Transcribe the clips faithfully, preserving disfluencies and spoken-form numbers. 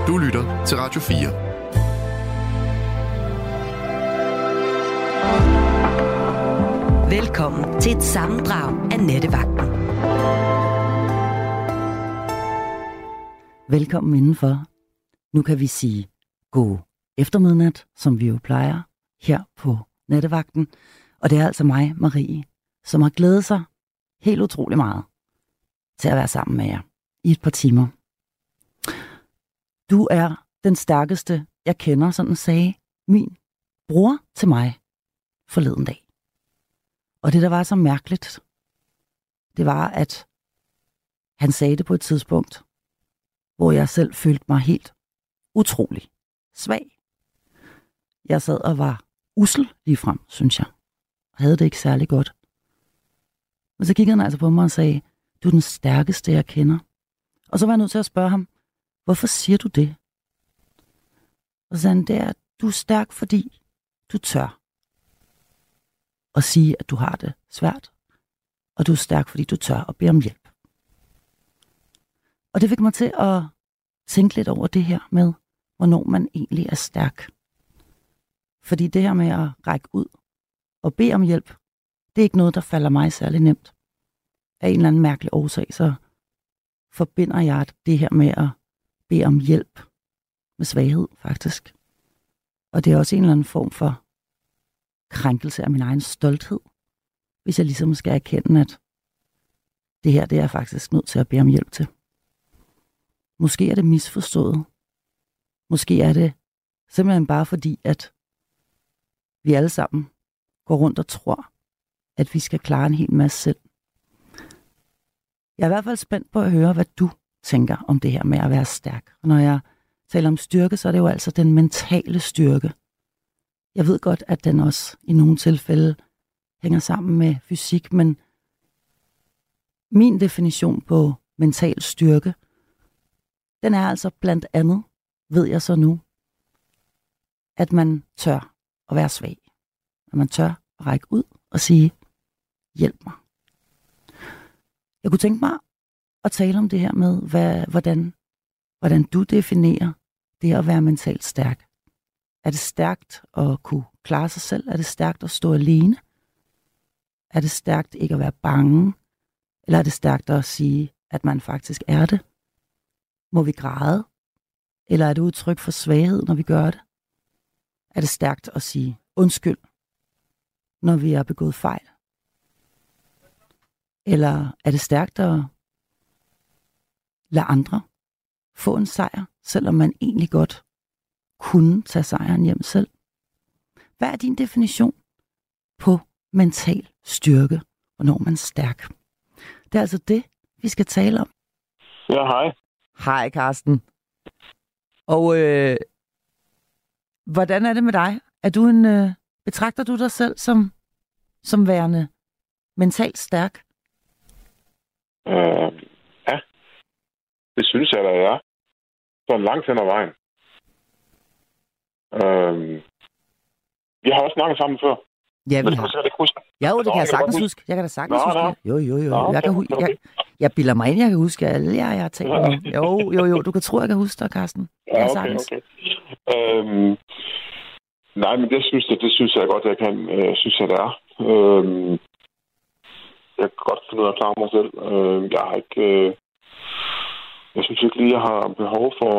Du lytter til Radio fire. Velkommen til et sammendrag af Nattevagten. Velkommen indenfor. Nu kan vi sige god eftermidnat, som vi jo plejer her på Nattevagten. Og det er altså mig, Marie, som har glædet sig helt utrolig meget til at være sammen med jer i et par timer. Du er den stærkeste, jeg kender, sådan sagde min bror til mig forleden dag. Og det, der var så mærkeligt, det var, at han sagde det på et tidspunkt, hvor jeg selv følte mig helt utrolig svag. Jeg sad og var ussel ligefrem, synes jeg. Og havde det ikke særlig godt. Men så kiggede han altså på mig og sagde, du er den stærkeste, jeg kender. Og så var jeg nødt til at spørge ham, hvorfor siger du det? Og så sagde han, det er, du er stærk, fordi du tør at sige, at du har det svært. Og du er stærk, fordi du tør at bede om hjælp. Og det fik mig til at tænke lidt over det her med, hvornår man egentlig er stærk. Fordi det her med at række ud og bede om hjælp, det er ikke noget, der falder mig særlig nemt. Af en eller anden mærkelig årsag, så forbinder jeg det her med at bede om hjælp med svaghed, faktisk. Og det er også en eller anden form for krænkelse af min egen stolthed, hvis jeg ligesom skal erkende, at det her, det er jeg faktisk nødt til at bede om hjælp til. Måske er det misforstået. Måske er det simpelthen bare fordi, at vi alle sammen går rundt og tror, at vi skal klare en hel masse selv. Jeg er i hvert fald spændt på at høre, hvad du tænker om det her med at være stærk. Og når jeg taler om styrke, så er det jo altså den mentale styrke. Jeg ved godt, at den også i nogle tilfælde hænger sammen med fysik, men min definition på mental styrke, den er altså blandt andet, ved jeg så nu, at man tør at være svag. At man tør at række ud og sige, hjælp mig. Jeg kunne tænke mig at tale om det her med, hvad, hvordan, hvordan du definerer det at være mentalt stærk. Er det stærkt at kunne klare sig selv? Er det stærkt at stå alene? Er det stærkt ikke at være bange? Eller er det stærkt at sige, at man faktisk er det? Må vi græde? Eller er det udtryk for svaghed, når vi gør det? Er det stærkt at sige undskyld, når vi har begået fejl? Eller er det stærkt at lade andre få en sejr, selvom man egentlig godt kunne tage sejren hjem selv? Hvad er din definition på mental styrke, hvornår man er stærk? Det er altså det, vi skal tale om. Ja, hej. Hej, Karsten. Og øh, hvordan er det med dig? Er du en, øh, betragter du dig selv som, som værende mentalt stærk? Øh, ja, det synes jeg, der er. Så langt hen ad vejen. Øh, vi har også snakket sammen før. Ja, vi men har. det kan jeg ikke huske. Ja, jo, det Nå, kan jeg sagtens huske. huske. Jeg kan da sagtens Nå, huske. nå. det. Jo, jo, jo. Nå, okay, jeg, kan hu- okay. jeg, jeg bilder mig ind, jeg kan huske alle jer, jeg har talt med. Jo, jo, jo. Du kan tro, jeg kan huske dig, Karsten. Ja, okay, okay. Øhm, nej, men det synes jeg, det synes jeg godt, jeg kan. Øh, synes jeg, det er. Øhm, jeg kan godt finde ud af at klare mig selv. Øh, jeg har ikke... Øh, jeg synes ikke lige, jeg har behov for...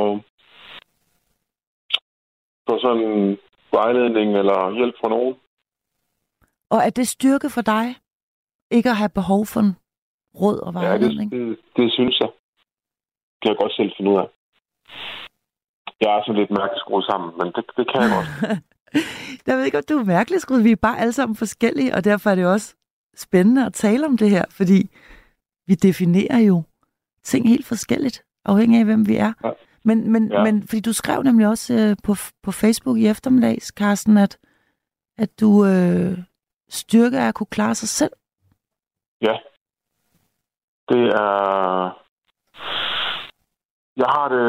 for sådan vejledning eller hjælp fra nogen. Og er det styrke for dig, ikke at have behov for en råd og vejledning? Ja, det, det, det synes jeg. Det kan jeg godt selv finde ud af. Jeg er sådan lidt mærkeligt skruet sammen, men det, det kan jeg godt. Jeg ved ikke, om du er mærkeligt skruet. Vi er bare alle sammen forskellige, og derfor er det også spændende at tale om det her, fordi vi definerer jo ting helt forskelligt, afhængig af, hvem vi er. Ja. Men, men, ja. men fordi du skrev nemlig også øh, på, på Facebook i eftermiddags, Karsten, at, at du øh, styrke er at kunne klare sig selv. Ja. Det er... Jeg har det...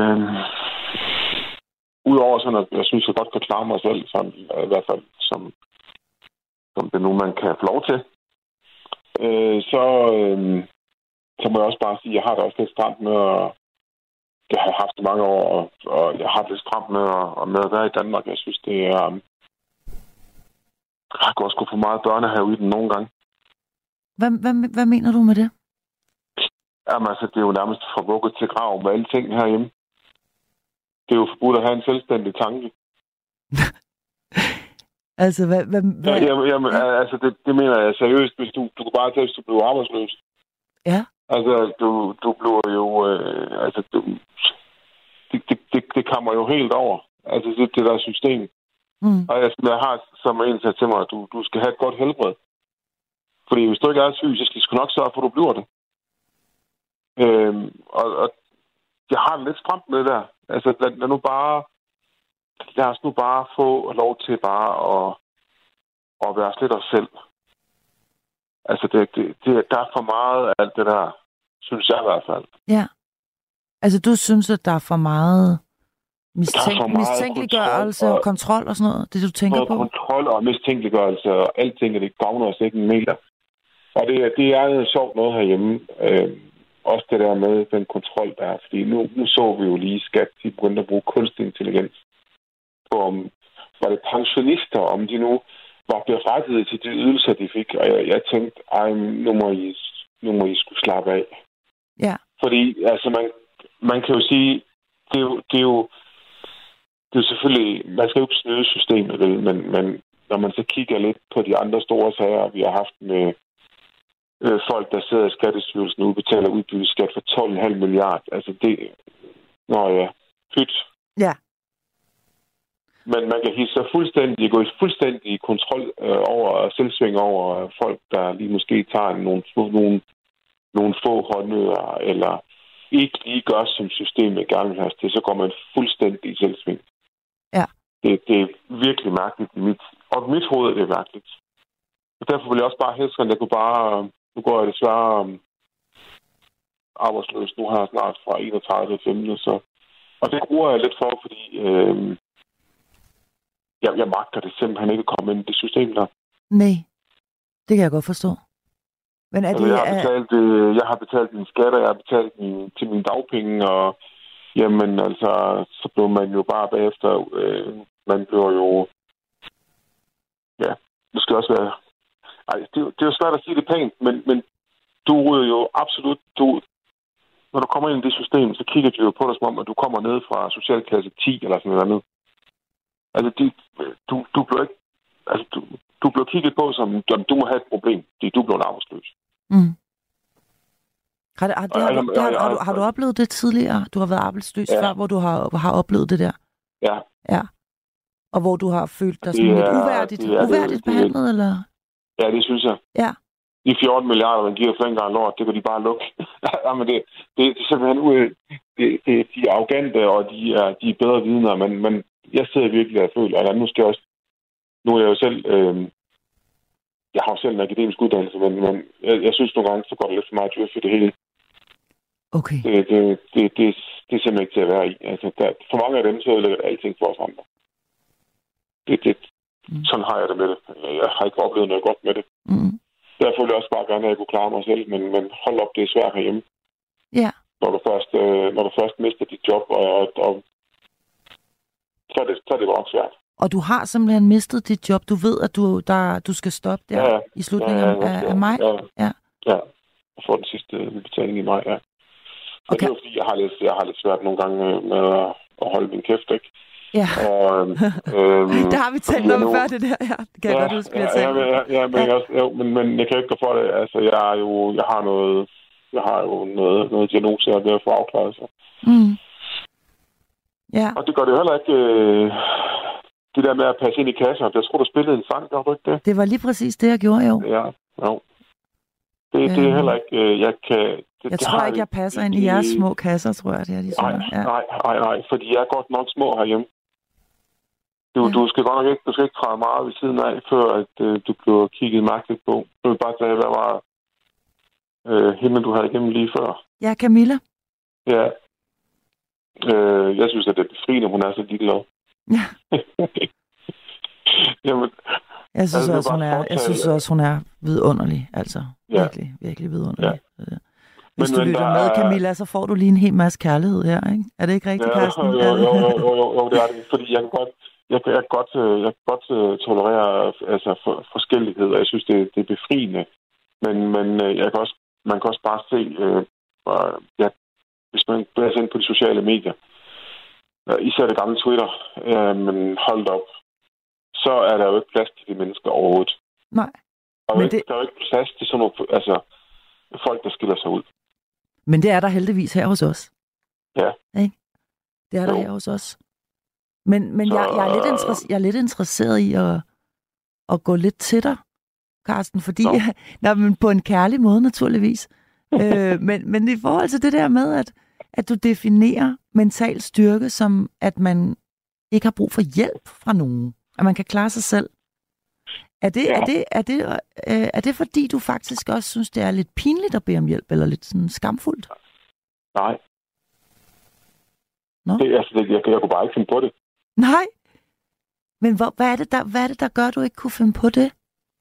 Udover sådan, at jeg synes, jeg godt kan klare mig selv, som, i hvert fald som, som det nu, man kan få lov til, øh, så, øh, så må jeg også bare sige, at jeg har det også lidt stramt med at, det har jeg haft i mange år, og, og jeg har det stramt med, at, med at være i Danmark. Jeg synes, det er... Um, jeg går også for meget børnehave i den nogle gange. Hvad, hvad, hvad mener du med det? Jamen altså, det er jo nærmest fra vugget til grav med alle ting herhjemme. Det er jo forbudt at have en selvstændig tanke. altså, hvad... hvad, hvad? Ja, jamen, jamen, altså, det, det mener jeg seriøst. Hvis du, du kan bare tage, hvis du bliver arbejdsløs. Ja. Altså, du, du bliver jo... Øh, altså, du, det, det, det, det kommer jo helt over. Altså, det, det der system. Mm. Og jeg, jeg har som en sagt til mig, at du, du skal have et godt helbred. Fordi hvis du ikke er syg, så skal du nok sørge for, at du bliver det. Øhm, og, og jeg har det lidt stramt med der. Altså, lad, lad nu bare... Lad os nu bare få lov til bare at, at være lidt os selv. Altså, det, det, det, der er for meget af alt det der, synes jeg i hvert fald. Ja. Altså, du synes, at der er for meget... Mistænk- mistænkeliggørelse og, og kontrol og sådan noget, det du tænker på? Kontrol og mistænkeliggørelse og alting, og det gavner os ikke en meter. Og det, det er noget sjovt noget herhjemme. Øh, også det der med den kontrol, der er. Fordi nu, nu så vi jo lige skat, de begyndte at bruge kunstig intelligens på, om var det pensionister, om de nu var berettiget til de ydelser, de fik. Og jeg, jeg tænkte, ej, nu må I, nu må I skulle slappe af. Ja. Fordi, altså, man, man kan jo sige, det er jo, det er jo Det er selvfølgelig, man skal jo ikke snyde systemet, vel? Men, men når man så kigger lidt på de andre store sager, vi har haft med øh, folk, der sidder i Skattestyrelsen og udbetaler udbytteskat for tolv komma fem milliarder. Altså det... Nå ja, pyt. Ja. Men man kan hisse sig fuldstændig, gå i fuldstændig kontrol øh, over, selvsving over folk, der lige måske tager nogle, nogle, nogle få håndører, eller ikke lige gør, som systemet gerne vil have til, så går man fuldstændig i selvsving. Ja. Det, det er virkelig mærkeligt i mit... Og mit hoved er det mærkeligt. Og derfor vil jeg også bare helst, at jeg kunne bare... Nu går jeg desværre um, arbejdsløs nu her snart fra enogtredive til femten, så... Og det gruer jeg lidt for, fordi... Øh, jeg, jeg magter det simpelthen ikke at komme ind i det system der. Nej, det kan jeg godt forstå. Men er altså, det... Jeg har betalt, øh, jeg har betalt mine skatter, jeg har betalt min, til mine dagpenge, og... Jamen, altså, så blev man jo bare bagefter... Øh, man bliver jo... Ja, det skal også være... Ej, det, det er jo svært at sige det pænt, men, men du ryger jo absolut... Du, når du kommer ind i det system, så kigger de jo på dig som om, at du kommer ned fra socialklasse ti eller sådan noget andet. Altså, de, du, du bliver ikke... Altså, du, du bliver kigget på som, at du må have et problem, fordi du bliver arbejdsløs. Mm. Har, har, det, har, du, det har, har, du, har du oplevet det tidligere? Du har været arbejdsløs ja. før, hvor du har, har oplevet det der? Ja. Ja. Og hvor du har følt dig sådan lidt uværdigt, det er, uværdigt det, behandlet, det, eller? Ja, det synes jeg. Ja. De fjorten milliarder, man giver for en gang lort, det kan de bare lukke. Jamen, det, det, det er simpelthen ude. Det, det, de er arrogante, og de er, de er bedre vidner, men, men jeg sidder virkelig og føler, at nu skal jeg også... Nu er jeg jo selv... Øh, jeg har jo selv en akademisk uddannelse, men, men jeg, jeg synes nogle gange, så går det lidt for meget djøf i det hele. Okay. Det, det, det, det, det er simpelthen ikke til at være i. Altså, der, for mange af dem, så ødelægger alting for os andre. Det, det, mm. Sådan har jeg det med det. Jeg har ikke oplevet noget godt med det. Mm. Derfor ville jeg også bare gerne, at jeg kunne klare mig selv, men, men hold op, det er svært herhjemme. Ja. Yeah. Når du først, øh, når du først mister dit job, og, og, og så, er det, så er det bare svært. Og du har simpelthen mistet dit job. Du ved, at du, der, du skal stoppe der ja, ja. i slutningen ja, ja, af, af maj? Ja. Ja. Ja. Og få den sidste betaling i maj, ja. Og okay. Det er jo fordi, jeg har, lidt, jeg har lidt svært nogle gange med at holde min kæft, ikke? Ja. Og, øhm, det har vi talt om før, det der. Ja, det kan ja, jeg godt huske, vi har ja, talt. Ja, ja, ja, men, ja. Jeg, jo, men, men jeg kan ikke gå for det. Altså, jeg er jo, jeg har noget, jeg har jo noget, noget diagnose, jeg er ved at få afklaret sig. Mm. Ja. Og det gør det jo heller ikke, øh, det der med at passe ind i kasser. Jeg tror, du spillede en sang, gør du ikke det? Det var lige præcis det, jeg gjorde, jo. Ja, jo. Det, øh. det er heller ikke, øh, jeg kan... Det, jeg det tror ikke, jeg passer ind i jeres små kasser, tror jeg, det er de nej, ja. nej, nej, nej, fordi jeg er godt nok små herhjemme. Du, ja. du skal godt nok ikke, du skal ikke træde meget ved siden af, før at, øh, du bliver kigget mærkeligt på. Du vil bare tage, hvad var øh, hende, du havde igennem lige før. Ja, Camilla. Ja. Øh, jeg synes, at det er befriende, hun er så ligeglad. Ja. Jamen, jeg synes, altså, også, hun er, jeg synes også, hun er vidunderlig. Altså, ja. virkelig, virkelig vidunderlig. Ja. Hvis Men- du men lytter der med, er- Camilla, så får du lige en hel masse kærlighed her, ikke? Er det ikke rigtigt, Ja, Carsten? jo, jo, jo, jo, jo, jo, det er det. Fordi jeg kan godt, jeg kan, jeg kan godt, øh, jeg kan godt uh, tolerere altså, for, forskellighed, og jeg synes, det, det er befriende. Men, men øh, jeg kan også, man kan også bare se, øh, bare, ja, hvis man bliver sendt på de sociale medier, øh, især det gamle Twitter, øh, men holdt op, så er der jo ikke plads til de mennesker overhovedet. Nej. Der er, jo Men ikke, det- der er jo ikke plads til sådan nogle, altså, folk, der skiller sig ud. Men det er der heldigvis her hos os. Ja. Ikke? Det er der Jo. her hos os. Men, men Så- jeg, jeg, er lidt interesse, jeg er lidt interesseret i at, at gå lidt til dig, Carsten, fordi Nå. nej, men på en kærlig måde naturligvis. øh, men, men i forhold til det der med, at, at du definerer mental styrke som, at man ikke har brug for hjælp fra nogen. At man kan klare sig selv. Er det, Ja. er det, er det, øh, er det fordi, du faktisk også synes, det er lidt pinligt at bede om hjælp, eller lidt sådan skamfuldt? Nej. Nå. Det, altså, det, jeg, jeg kunne bare ikke finde på det. Nej. Men hvor, hvad, er det, der, hvad er det, der gør, at du ikke kunne finde på det?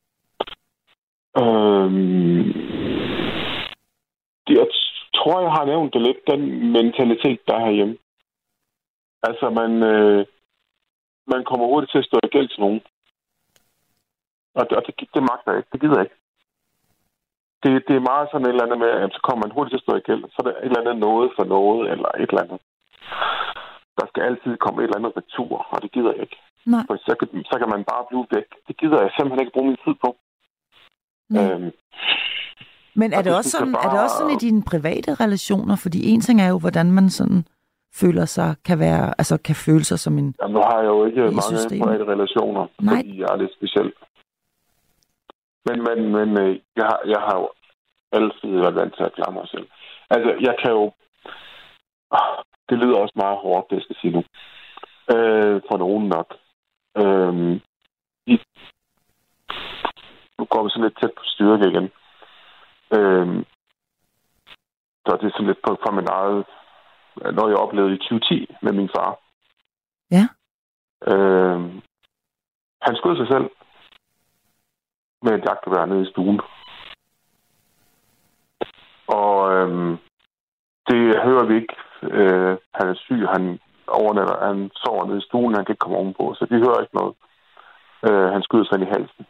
Øhm, det, jeg tror, jeg har nævnt det lidt, den mentalitet, der er herhjemme. Altså, man, øh, man kommer hurtigt til at stå i gæld til nogen. Og, det, og det, det magter jeg ikke. Det gider jeg ikke. Det, det er meget sådan et eller andet med, at så kommer man hurtigt til at stå i gæld. Så er der et eller andet noget for noget, eller et eller andet. Der skal altid komme et eller andet retur, og det gider jeg ikke. Nej. For så kan, så kan man bare blive væk. Det gider jeg simpelthen ikke bruge min tid på. Nej. Øhm, Men er og det, det også synes jeg sådan, bare- er det også sådan i dine private relationer? Fordi en ting er jo, hvordan man sådan føler sig, kan være, altså kan føle sig som en... Jamen, nu har jeg jo ikke I mange systemet. private relationer, Nej. fordi jeg er lidt speciel. Men, men, men øh, jeg, har, jeg har jo altid været vant til at klare mig selv. Altså, jeg kan jo... Ah, det lyder også meget hårdt, det jeg skal sige nu. Øh, for nogen nok. Øh, i, nu går vi sådan lidt tæt på styrke igen. Øh, så det er sådan lidt på fra min eget... Noget jeg oplevede i tyve ti med min far. Ja. Øh, han skød sig selv med et jagtgevær nede i stuen. Og øhm, det hører vi ikke. Øh, han er syg, han overnatter, han sover nede i stuen, han kan ikke komme ovenpå, så de hører ikke noget. Øh, han skyder sig ind i halsen.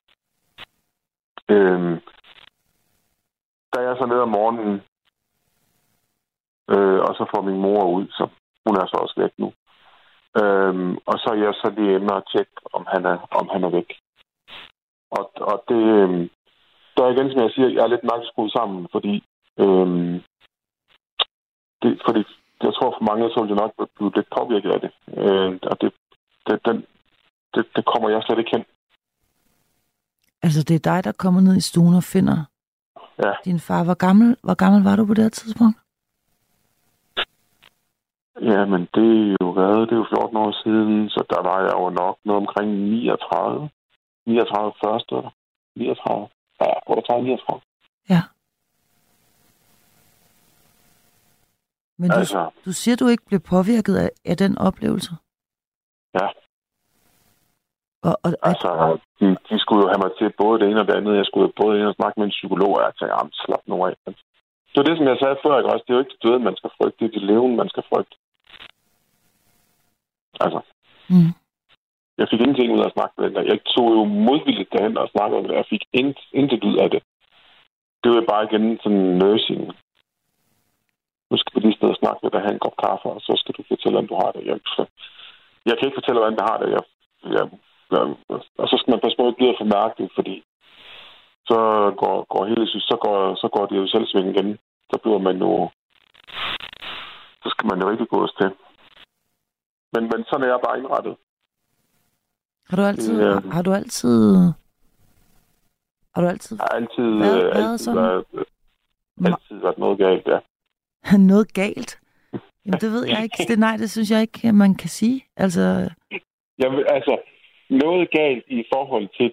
Øh, da jeg så nede om morgenen, øh, og så får min mor ud, så hun er så også væk nu. Øhm, og så er jeg så lige inde og tjekke, om han er, om han er væk. Og, og det, øhm, der er igen, som jeg siger, jeg er lidt mærkeligt skruet sammen, fordi, øhm, det, fordi jeg tror for mange, så vil jeg nok blive lidt påvirket af det. Øh, og det, det, den, det, det kommer jeg slet ikke hen. Altså, det er dig, der kommer ned i stuen og finder Ja. din far. Hvor gammel, hvor gammel var du på det her tidspunkt? Ja, men det er jo været, det er jo fjorten år siden, så der var jeg jo nok noget omkring niogtredive. niogtredive første, eller? niogtredive. Ja, otteogtredive, niogtredive. Ja. Men du, Altså, du siger, du ikke blev påvirket af, af den oplevelse? ja. Og, og, at, Altså, de, de skulle jo have mig til både det ene og det andet. Jeg skulle jo både ind og snakke med en psykolog, og jeg tænkte, jamen, slap nu af. Det er det, som jeg sagde før, ikke også? Det er jo ikke det døde, man skal frygte. Det er det levende, man skal frygte. Altså, mm, jeg fik ingenting ud af at snakke med den. Jeg tog jo modvilligt derhen og snakkede om det. Jeg fik int, intet ud af det. Det var bare igen sådan nursing. Nu skal vi lige stå og snakke med dig, have en kop kaffe, og så skal du fortælle, hvordan du har det. Jeg, jeg kan ikke fortælle, hvordan jeg har det. Jeg, jeg, jeg, og så skal man passe på, at det bliver for mærkeligt, fordi så går, går hele så går, så går det jo selvsving igen. Så bliver man jo... Så skal man jo ikke gå os til. Men, men sådan er jeg bare indrettet. har du altid... Ja. Har, har du altid... Har du altid Jeg har altid, Hvad- øh, hvad altid, sådan? været, altid været noget galt, ja. noget galt? Jamen, det ved jeg ikke. Det, nej, det synes jeg ikke, man kan sige. Altså, Jeg vil, altså, noget galt i forhold til...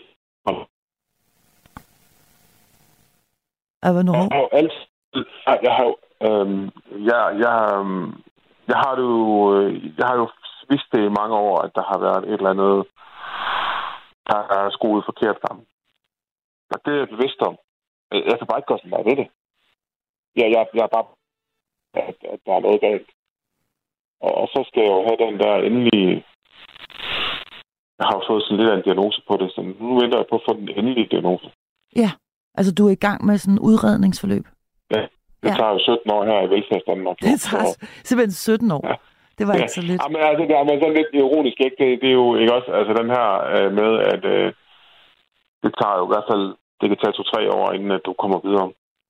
at hvornår? Jeg har jo altid... Jeg har jo... Øhm, jeg, jeg, øhm, jeg har jo... Jeg har jo vidst det i mange år, at der har været et eller andet, der er skruet forkert sammen. Og det er jeg bevidst om. Jeg kan bare ikke gøre sådan meget ved det. Ja, jeg, jeg er bare, at, at der er noget galt. Og, og så skal jeg jo have den der endelige... Jeg har jo fået sådan lidt af en diagnose på det, så nu venter jeg på at få den endelige diagnose. Ja, altså du er i gang med sådan en udredningsforløb? Ja, det ja. tager jo sytten år her i velfærdsdanmark. Det tager simpelthen sytten år? Ja. Det var ja. ikke så lidt. Ja, men altså, det er men sådan lidt ironisk, ikke? Det, det er jo ikke også, altså den her øh, med, at øh, det tager jo i hvert fald, det kan tage to-tre år, inden at du kommer videre.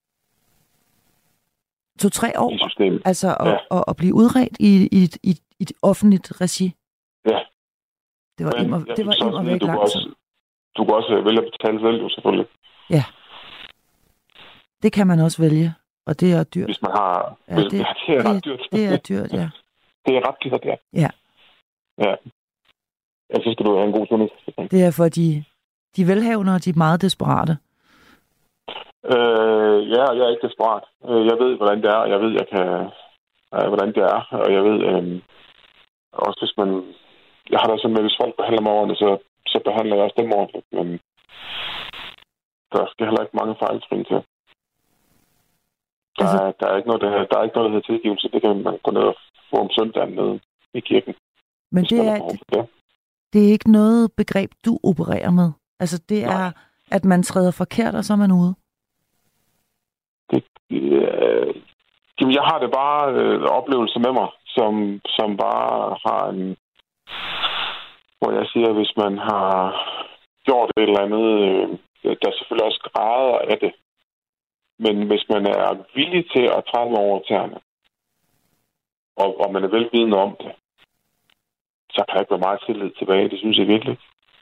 To-tre år? I systemet. Altså at, ja. at, at blive udredt i, i, i, i et offentligt regi? Ja. Det var immer, det var immer væk lang tid. Du kan også vælge at betale selv, jo selvfølgelig. Ja. Det kan man også vælge, og det er dyrt. Hvis man har... Ja, det, det, ja, det er det, ret dyrt. Det er dyrt, ja. Det er ret dyrt, ja. Ja. Ja. Ja, så skal du have en god sundhedsforsikring. Det er for de, de velhavende, og de er meget desperate. Øh, ja, jeg er ikke desperat. Jeg ved, hvordan det er, og jeg ved, jeg kan... Øh, hvordan det er, og jeg ved... Øh, også hvis man... Jeg har da sådan med, hvis folk behandler mig ordentligt, så, så behandler jeg også dem ordentligt, men der skal heller ikke mange fejltrin til. Der, altså, er, der, er ikke noget, der, der er ikke noget, der hedder tilgivelse. Det kan man gå ned og få om søndagen nede i kirken. Men det er, det, det er ikke noget begreb, du opererer med. Altså det er, Nej. At man træder forkert, og så er man ude. Det, øh, jeg har det bare øh, oplevelse med mig, som, som bare har en... Hvor jeg siger, at hvis man har gjort et eller andet, øh, der er selvfølgelig også grader af det. Men hvis man er villig til at træde mig over tæerne, og, og man er velvidende om det, så kan der ikke være meget tillid tilbage. Det synes jeg virkelig.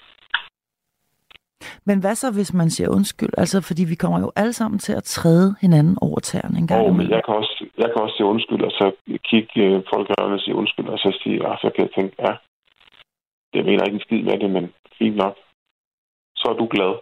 Men hvad så, hvis man siger undskyld? Altså, fordi vi kommer jo alle sammen til at træde hinanden over tæerne en gang. Oh, men jeg kan også, jeg kan også sige undskyld, og så kigge folk og sige undskyld, og så sige, og så kan jeg tænke, ja, jeg mener ikke en skid med det, men fint nok. Så er du glad.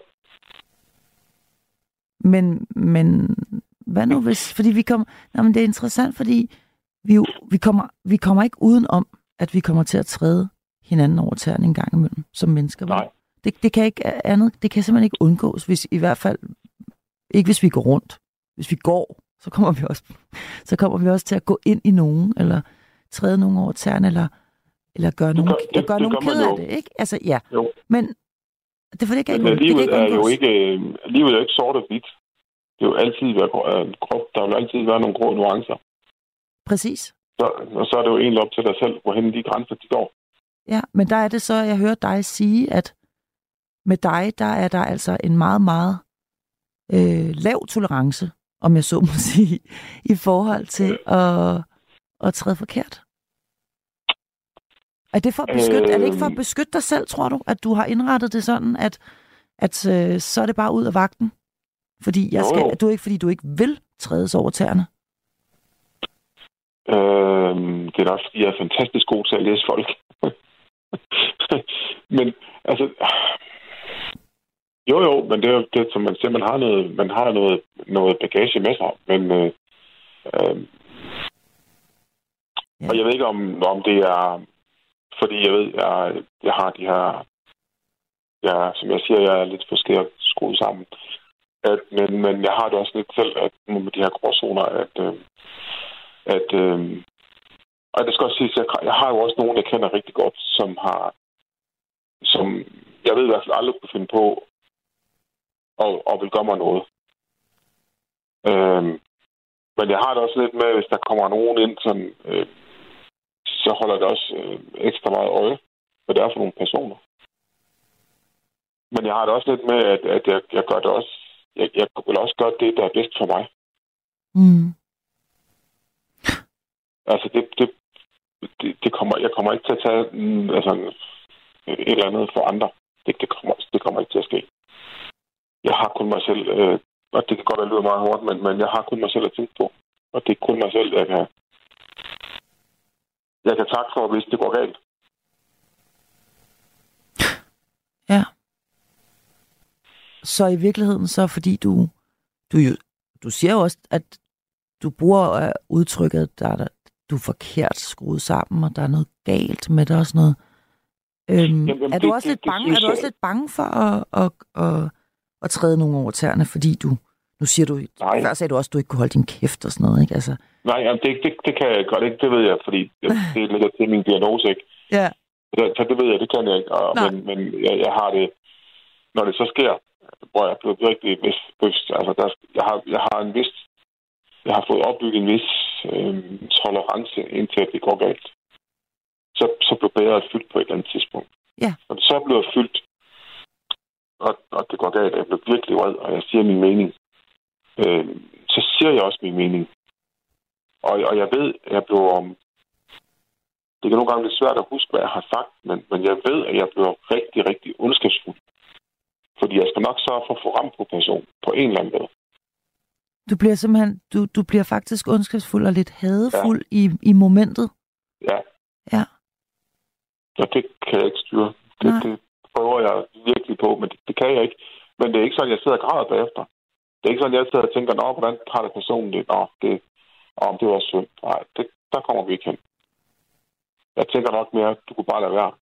Men, men hvad nu hvis... Fordi vi kommer... Nej, men det er interessant, fordi vi, jo, vi, kommer, vi kommer ikke udenom, at vi kommer til at træde hinanden over tæerne en gang imellem, som mennesker. Nej. Det, det kan ikke andet... Det kan simpelthen ikke undgås, hvis i hvert fald... Ikke hvis vi går rundt. Hvis vi går, så kommer vi også, så kommer vi også til at gå ind i nogen, eller træde nogen over tæerne, eller... Eller gøre nogen, det, det, gør det, nogen det ked af det, ikke? Altså, ja. Jo. Men det for det kan ikke, men livet det kan ikke er jo ikke, livet er jo ikke sort og hvidt. Det er jo altid været krop. Der vil altid være nogle grå nuancer. Præcis. Så, og så er det jo egentlig op til dig selv, hvorhen de grænser de går. Ja, men der er det så, jeg hører dig sige, at med dig, der er der altså en meget, meget øh, lav tolerance, om jeg så må sige, i forhold til ja. at, at træde forkert. Er det, for at beskytte, øh... er det ikke for at beskytte dig selv, tror du? At du har indrettet det sådan, at, at øh, så er det bare ud af vagten? Fordi jeg skal, jo, jo. Du er ikke, fordi du ikke vil trædes over tæerne? Øh, det er nok, fordi jeg er fantastisk god til at læse folk. Men altså... Jo, jo, men det er jo det, som man siger, man har noget, man har noget, noget bagage med sig. Men... Øh, øh, ja. Og jeg ved ikke, om, om det er... Fordi jeg ved, jeg, jeg har de her... Jeg, som jeg siger, jeg er lidt forskelligt skruet sammen. At, men, men jeg har det også lidt selv, at med de her gråzoner, at... Øh, at øh, og det skal også sige, at jeg, jeg har jo også nogen, jeg kender rigtig godt, som har... Som jeg ved i hvert fald aldrig kunne finde på og, og vil gøre mig noget. Øh, men jeg har det også lidt med, hvis der kommer nogen ind, som... Øh, så holder det også øh, ekstra meget øje, hvad det er for nogle personer. Men jeg har det også lidt med, at, at jeg, jeg gør det også... Jeg, jeg vil også gøre det, der er bedst for mig. Mm. Altså, det, det, det, det kommer, jeg kommer ikke til at tage mm, altså, et eller andet for andre. Det, det, kommer, det kommer ikke til at ske. Jeg har kun mig selv, øh, og det kan godt være lyde meget hårdt, men, men jeg har kun mig selv at tænke på. Og det er kun mig selv, jeg kan... Jeg kan takke for, hvis det går galt. Ja. Så i virkeligheden så, fordi du, du, du siger jo også, at du bruger udtrykket, der, der du er forkert skruet sammen, og der er noget galt med det og sådan noget. Øhm, Jamen, er du det, også det, lidt bange? Det, er du også lidt bange for at, at, at, at træde nogen over tæerne, fordi du Nu siger du, Nej. før sagde du også, at du ikke kunne holde din kæft og sådan noget, ikke? Altså... Nej, jamen, det, det, det kan jeg godt ikke. Det ved jeg, fordi det, det ligger til min diagnose, ikke? Ja. Så, så det ved jeg, det kan jeg ikke. Og, men men jeg, jeg har det, når det så sker, hvor jeg er blevet virkelig bevidst. Altså, der, jeg, har, jeg har en vis... Jeg har fået opbygget en vis øh, tolerance, indtil det går galt. Så, så blev bæret fyldt på et eller andet tidspunkt. Ja. Og det så bliver fyldt, og, og det går galt, jeg bliver virkelig vred, og jeg siger min mening. Øh, så siger jeg også min mening. Og, og jeg ved, at jeg bliver... Um, det kan nogle gange blive svært at huske, hvad jeg har sagt, men, men jeg ved, at jeg bliver rigtig, rigtig ondskabsfuld. Fordi jeg skal nok sørge for at få ramt på person på en eller anden måde. Du bliver simpelthen, du, du bliver faktisk ondskabsfuld og lidt hadefuld ja. i, i momentet. Ja. Ja. Og det kan jeg ikke styre. Det, det prøver jeg virkelig på, men det, det kan jeg ikke. Men det er ikke sådan, jeg sidder og græder bagefter. Det er ikke sådan, jeg sidder og tænker, nå, hvordan har det personen det? Nå, det, om det var synd. Nej, det, der kommer vi ikke hen. Jeg tænker nok mere, du kunne bare lade være.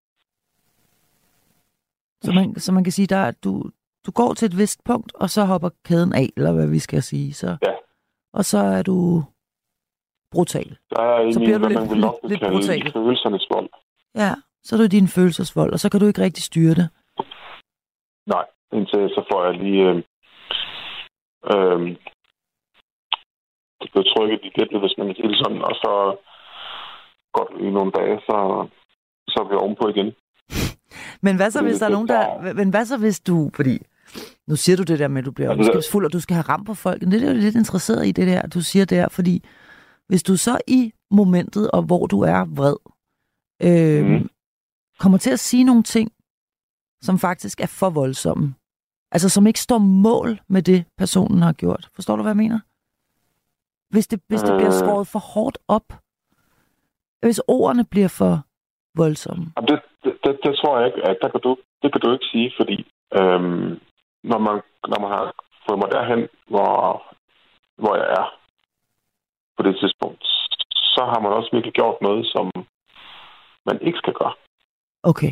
Så man, så man kan sige, der du, du går til et vist punkt, og så hopper kæden af, eller hvad vi skal sige. Så, ja. Og så er du brutal. Der er så min, bliver du lidt, man vil nok lidt, lidt brutal. I følelsernes vold. Ja, så er du din følelsesvold, og så kan du ikke rigtig styre det. Nej, indtil så får jeg lige... Øh, øh, det bliver trykket i gættet, hvis man kan sige det sådan, og så godt i nogle dage, så, så er vi ovenpå igen. Men hvad så, hvis der er nogen, der... Men hvad så, hvis du... Fordi nu siger du det der med, at du bliver ondskabsfuld, og du skal have ramt på folk. Det er jo lidt interesseret i det der, du siger der, fordi hvis du så i momentet, og hvor du er vred, øh, mm. kommer til at sige nogle ting, som faktisk er for voldsomme. Altså, som ikke står mål med det, personen har gjort. Forstår du, hvad jeg mener? Hvis det, hvis det bliver skåret for hårdt op. Hvis ordene bliver for voldsomme. Det, det, det, det tror jeg ikke, at der kan du, det kan du ikke sige, fordi øhm, når, man, når man har fået mig derhen, hvor, hvor jeg er på det tidspunkt, så har man også virkelig gjort noget, som man ikke skal gøre. Okay.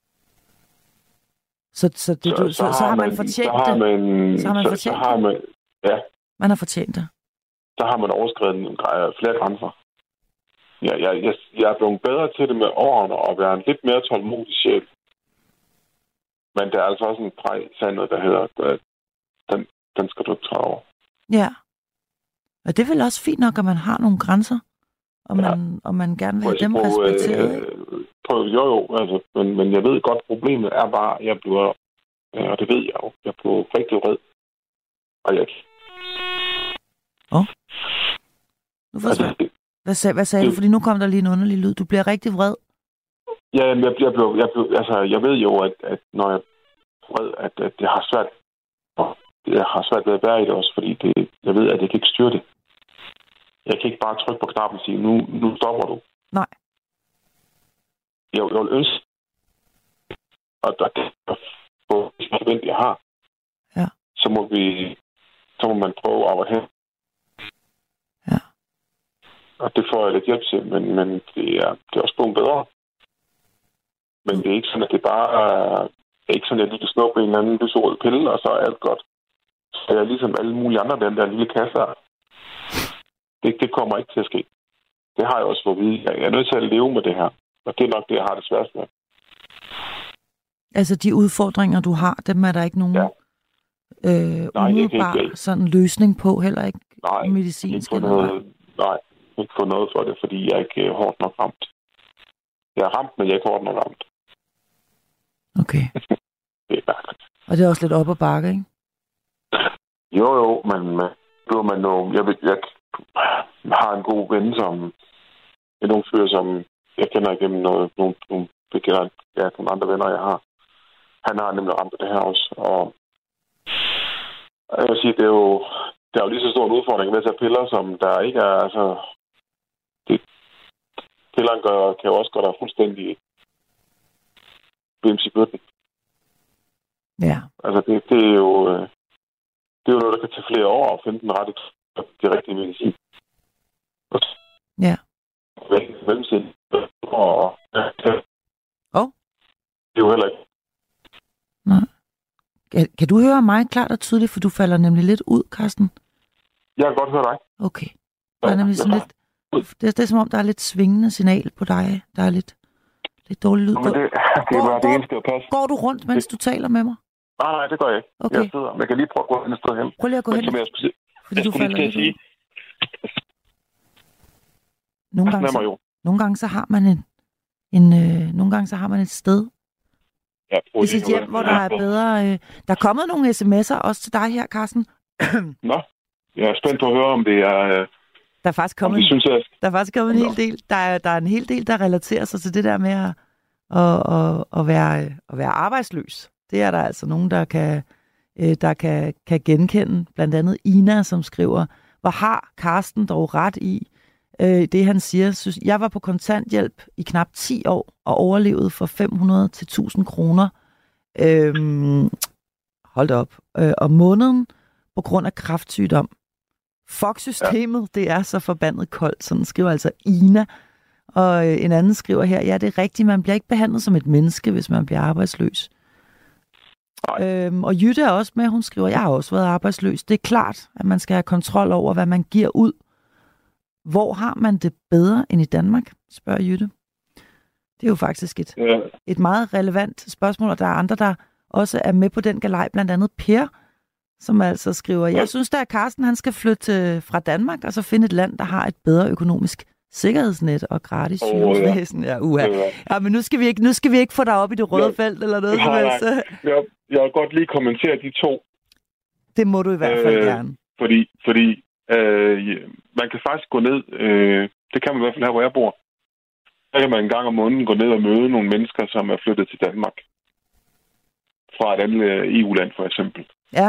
Så, så, det, så, du, så, så, så har man, man fortjent så har man, det? Så har man så, fortjent så har man, ja. Man har fortjent det? Så har man overskredet flere grænser. Ja, jeg, jeg, jeg er blevet bedre til det med årene og være en lidt mere tålmodig sjæl. Men der er altså også en præg sandet, der hedder, at den, den skal du ikke træde over. Ja. Og det er vel også fint nok, at man har nogle grænser, og man, ja. og man gerne vil have dem på, respekteret. Øh, på, jo, jo, altså, men, men jeg ved godt, problemet er bare, at jeg bliver, og det ved jeg jo, jeg bliver rigtig vred. Og jeg... Åh. Oh. Nu forsvandt. Altså, Hvad, sag, hvad sagde det, du? Fordi nu kom der lige en underlig lyd. Du bliver rigtig vred. Ja, jeg, jeg, jeg, jeg, altså, jeg ved jo, at, at når jeg er vred, at, at jeg har svært jeg har svært ved at være i det også, fordi det, jeg ved, at jeg kan ikke styre det. Jeg kan ikke bare trykke på knappen og sige, nu, nu stopper du. Nej. Jeg, jeg vil ønske, og der kan jeg få det, jeg har. Ja. Så må vi, så må man prøve at hen. Ja. Og det får jeg lidt hjælp til, men, men det, er, det er også blevet bedre. Men det er ikke sådan, at det bare er, det er ikke sådan, at jeg lige kan snuppe en eller anden lyserød pille, og så er alt godt. Så jeg er ligesom alle mulige andre, den der lille kasse her. Det, det kommer ikke til at ske. Det har jeg også fået at vide. Jeg er nødt til at leve med det her. Og det er nok det, jeg har det sværest med. Altså de udfordringer, du har, dem er der ikke nogen ja. øh, nej, umiddelbar sådan løsning på, heller ikke nej, medicinsk? Ikke noget, nej, ikke få noget for det, fordi jeg er ikke hårdt nok ramt. Jeg er ramt, men jeg er ikke hårdt nok ramt. Okay. Det er mærkeligt. Og det er også lidt op ad bakke, ikke? Jo, jo, men man, man jo, jeg, ved, jeg har en god ven, som en ung fyr, som jeg kender igennem noget, nogle, nogle, kender, ja, nogle andre venner, jeg har. Han har nemlig ramt det her også, og jeg vil sige, det er jo, det er jo lige så stor en udfordring med at tage piller, som der ikke er, altså, det, pillerne gør, kan jo også gøre dig fuldstændig bims i bøtten. Ja. Altså, det, det er jo, det er jo noget, der kan tage flere år at finde den rette, det rigtige medicin. Ja. Mellemtiden. Og ja, oh. det er jo heller ikke. Nej. Kan, kan du høre mig klart og tydeligt, for du falder nemlig lidt ud, Carsten? Jeg kan godt høre dig. Okay. Der er nemlig sådan lidt... Det er, det er som om, der er lidt svingende signal på dig. Der er lidt, lidt dårlig lyd. Nå, men det, det går, var det eneste, der passer. Går du rundt, mens du taler med mig? Nej, nej, det gør jeg ikke. Okay. Jeg sidder. Men jeg kan lige prøve at gå hen et sted hen. Prøv lige at gå hen. Men, jeg skulle, Fordi jeg du skulle falder lige til at lidt sige... Nogle gange, så, nogle gange så har man en, en øh, nogle gange så har man et sted ja, i sit hjem, hvor der er bedre. Øh, der er kommet nogle sms'er også til dig her, Carsten. Nå, jeg er spændt på at høre, om det er... Øh, der er faktisk kommet, de synes, at... der er faktisk kommet en hel del. Der er, der er en hel del, der relaterer sig til det der med at, at, at, at, være, at være arbejdsløs. Det er der altså nogen, der kan, der kan, kan genkende. Blandt andet Ina, som skriver, hvor har Carsten dog ret i, det han siger. Synes, jeg var på kontanthjælp i knap ti år og overlevede for fem hundrede til tusind kroner. Øhm, hold da op. Øh, om måneden på grund af kræftsygdom. Fuck systemet, ja. Det er så forbandet koldt. Sådan skriver altså Ina. Og øh, en anden skriver her, ja, det er rigtigt, man bliver ikke behandlet som et menneske, hvis man bliver arbejdsløs. Øhm, og Jytte er også med, hun skriver, jeg har også været arbejdsløs. Det er klart, at man skal have kontrol over, hvad man giver ud. Hvor har man det bedre end i Danmark, spørger Jytte. Det er jo faktisk et, ja. et meget relevant spørgsmål, og der er andre, der også er med på den galej, blandt andet Per, som altså skriver, jeg synes da, at Carsten han skal flytte fra Danmark, og så finde et land, der har et bedre økonomisk sikkerhedsnet og gratis oh, sygehusvæsen. Ja, uha. Ja, men nu skal, vi ikke, nu skal vi ikke få dig op i det røde ja. felt, eller noget som helst. Jeg, jeg vil godt lige kommentere de to. Det må du i hvert fald øh, gerne. Fordi, fordi øh, man kan faktisk gå ned, øh, det kan man i hvert fald her, hvor jeg bor. Der kan man en gang om måneden gå ned og møde nogle mennesker, som er flyttet til Danmark. Fra et andet E U-land, for eksempel. Ja.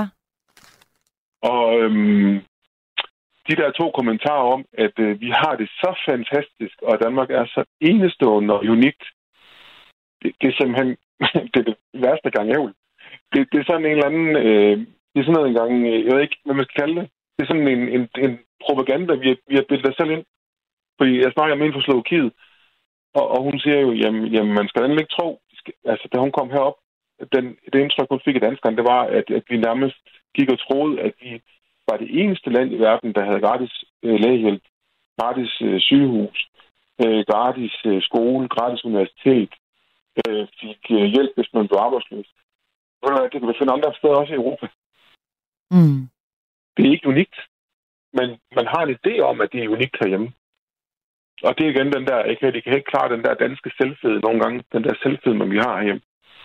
Og øhm, de der to kommentarer om, at øh, vi har det så fantastisk, og Danmark er så enestående og unikt, det, det er simpelthen det, er det værste gang jeg vil. Det, det er sådan en eller anden, øh, det er sådan noget en gang, jeg ved ikke, hvad man skal kalde det. Det er sådan en, en, en propaganda, vi har, vi har bildet os selv ind. Fordi jeg snakker med en fra Slovakiet, og, og hun siger jo, jamen, jamen man skal endelig ikke tro, altså da hun kom herop, den, det indtryk, hun fik af danskerne, det var, at, at vi nærmest gik og troede, at vi var det eneste land i verden, der havde gratis øh, lægehjælp, gratis øh, sygehus, øh, gratis øh, skole, gratis universitet, øh, fik øh, hjælp, hvis man blev arbejdsløs. Det kan vi finde andre steder også i Europa. Mm. Det er ikke unikt, men man har en idé om, at det er unikt herhjemme. Og det er igen den der, ikke, de kan ikke klare den der danske selvfede nogle gange, den der selvfede, man vi har herhjemme.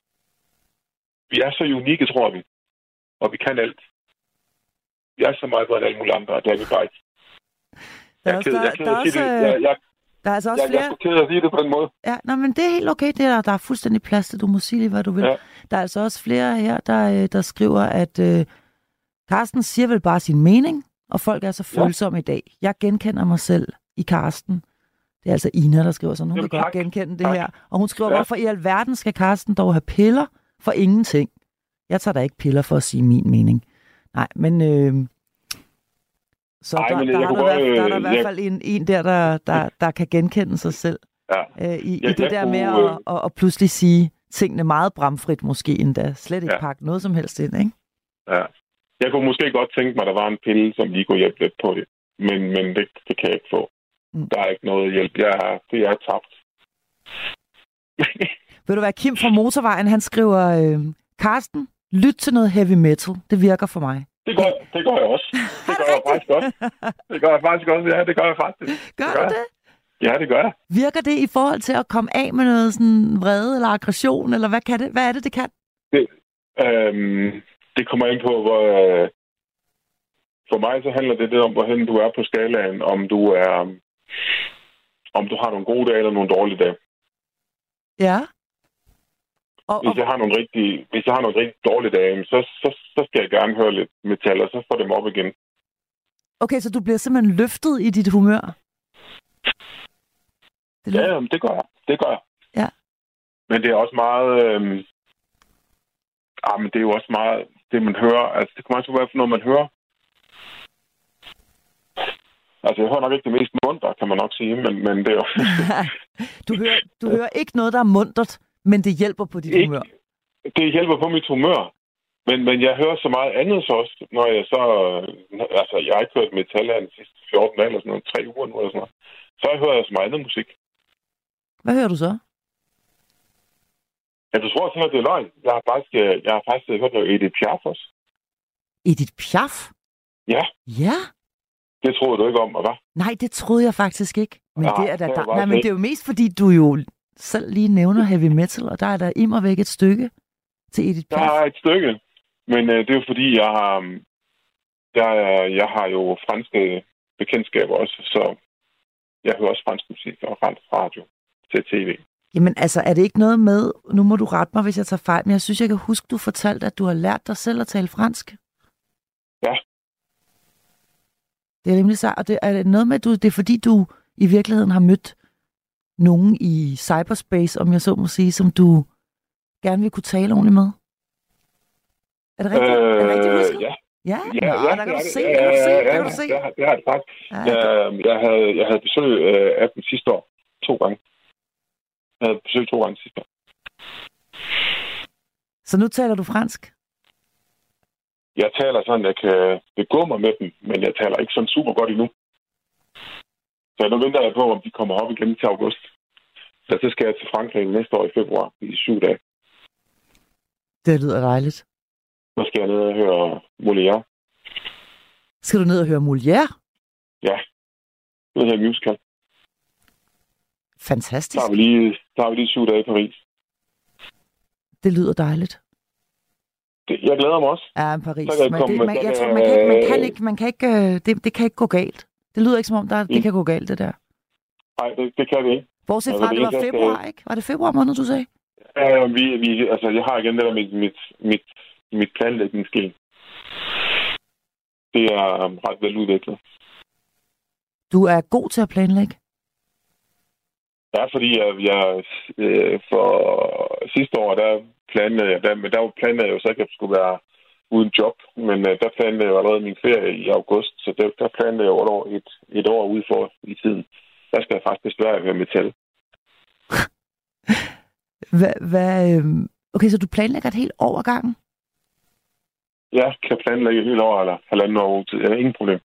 Vi er så unikke, tror vi. Og vi kan alt. Vi er så meget bedre end alle mulige andre, og det er vi bare ikke. Der er også, der, der, der også, jeg, jeg, der er altså også jeg, flere... Jeg er ked af at sige det på den måde. Ja, nej, men det er helt okay. Det er der, der er fuldstændig plads til. Du må sige det, hvad du vil. Ja. Der er altså også flere her, der, der skriver, at øh, Carsten siger vel bare sin mening, og folk er så følsomme ja. i dag. Jeg genkender mig selv i Carsten. Det er altså Ina, der skriver sådan. Hun Jamen, kan godt genkende det tak. her. Og hun skriver, ja. hvorfor i alverden skal Carsten dog have piller for ingenting? Jeg tager da ikke piller for at sige min mening. Nej, men... Øh, så Ej, der, men der, der, der, godt, der er der i hvert jeg... fald en, en der, der, der, der kan genkende sig selv. Ja. Øh, i, jeg, i det der kunne, med at, at, at pludselig sige tingene meget bramfrit måske endda. Slet ikke ja. pakke noget som helst ind, ikke? Ja. Jeg kunne måske godt tænke mig, at der var en pille, som lige kunne hjælpe lidt på det. Men, men det, det kan jeg ikke få. Mm. Der er ikke noget hjælp. Jeg er, det er tabt. Vil du være Kim fra Motorvejen? Han skriver, øh, Carsten, lyt til noget heavy metal. Det virker for mig. Det gør, det gør jeg også. Det gør jeg faktisk også. Det gør jeg faktisk også. Ja, det gør jeg faktisk. Gør det gør du det? Ja, det gør jeg. Virker det i forhold til at komme af med noget sådan vrede eller aggression, eller hvad kan det? Hvad er det, det kan? Det, øhm, det kommer ind på, hvor... Øh, for mig så handler det, det om, hvorhen du er på skalaen, om du er... Om du har nogle gode dage eller nogle dårlige dage. Ja. Og, hvis, jeg har nogle rigtig, hvis jeg har nogle rigtig dårlige dage, så, så, så skal jeg gerne høre lidt metal, og så får dem op igen. Okay, så du bliver simpelthen løftet i dit humør? Det ja, jamen, det gør jeg. Det gør jeg. Ja. Men det er også meget... Øh, ah, men det er jo også meget... Det, man hører... Altså, det kommer også være for noget, man hører. Altså, jeg hører nok ikke det mest munter, kan man nok sige, men, men det er jo... du, hører, du hører ikke noget, der er muntert, men det hjælper på dit ikke, humør? Det hjælper på mit humør. Men, men jeg hører så meget andet så også, når jeg så... Altså, jeg har ikke hørt metal her de sidste fjorten dage, eller sådan noget, tre uger nu, eller sådan noget. Så hører jeg så meget andet musik. Hvad hører du så? Ja, du tror også, at det er løgn. Jeg har faktisk, jeg har faktisk hørt noget Edith Piaf også. Edith Piaf? Ja. Ja? Det troede du ikke om, hvad? Nej, det troede jeg faktisk ikke. Men, Nej, det, er da, det der, var nej, men det er jo mest, fordi du jo selv lige nævner heavy metal, og der er der immer væk et stykke til Edith Piaf. Der er et stykke, men øh, det er jo fordi, jeg har, jeg, jeg har jo franske bekendtskaber også, så jeg hører også fransk musik og fransk radio til tv. Jamen altså, er det ikke noget med, nu må du rette mig, hvis jeg tager fejl, men jeg synes, jeg kan huske, du fortalte, at du har lært dig selv at tale fransk. Ja. Det er rimelig sejt, og det er det noget med, at du, det er fordi, du i virkeligheden har mødt nogen i cyberspace, om jeg så må sige, som du gerne vil kunne tale ordentligt med? Er det rigtigt? Øh, er det rigtigt husket? Ja. Ja, ja, Nå, ja, der kan du se, ja, der kan du se, ja, der kan du se. Ja, det har det faktisk. Ja, jeg, jeg, havde, jeg havde besøg øh, af dem sidste år, to gange. Jeg havde besøg to gange sidste år. Så nu taler du fransk? Jeg taler sådan, jeg kan begå mig med dem, men jeg taler ikke sådan super godt endnu. Så nu venter jeg på, om de kommer op igen til august. Så så skal jeg til Frankrig næste år i februar i syv dage. Det lyder dejligt. Så skal jeg ned og høre Molière. Skal du ned og høre Molière? Ja. Det her musical. Fantastisk. Der har vi lige, der har vi lige syv dage i Paris. Det lyder dejligt. Det, jeg glæder mig også. Ja, Paris. Jeg Men det, man, jeg tror, man kan ikke, man kan ikke, man kan ikke, det, det kan ikke gå galt. Det lyder ikke som om, der, det kan gå galt, det der. Nej, det, det kan det ikke. Bortset fra, altså, det, det var februar, skal... ikke? Var det februar måned, du sagde? Ja, vi, vi, altså, jeg har igen det der med mit, mit, mit planlægningsskil. Det er um, ret veludviklet. Du er god til at planlægge? Ja, fordi jeg, jeg øh, for sidste år, der planlagde jeg, der, der planlagde jeg jo så ikke, at jeg skulle være uden job, men øh, der planlagde jeg allerede min ferie i august, så der, der planlagde jeg over et, et år ude for i tiden. Der skal jeg faktisk desværre høre metal. Hvad, hvad, okay, så du planlægger et helt år ad gangen? Ja, kan planlægge et helt år eller halvanden år ud. Jeg har ingen problem.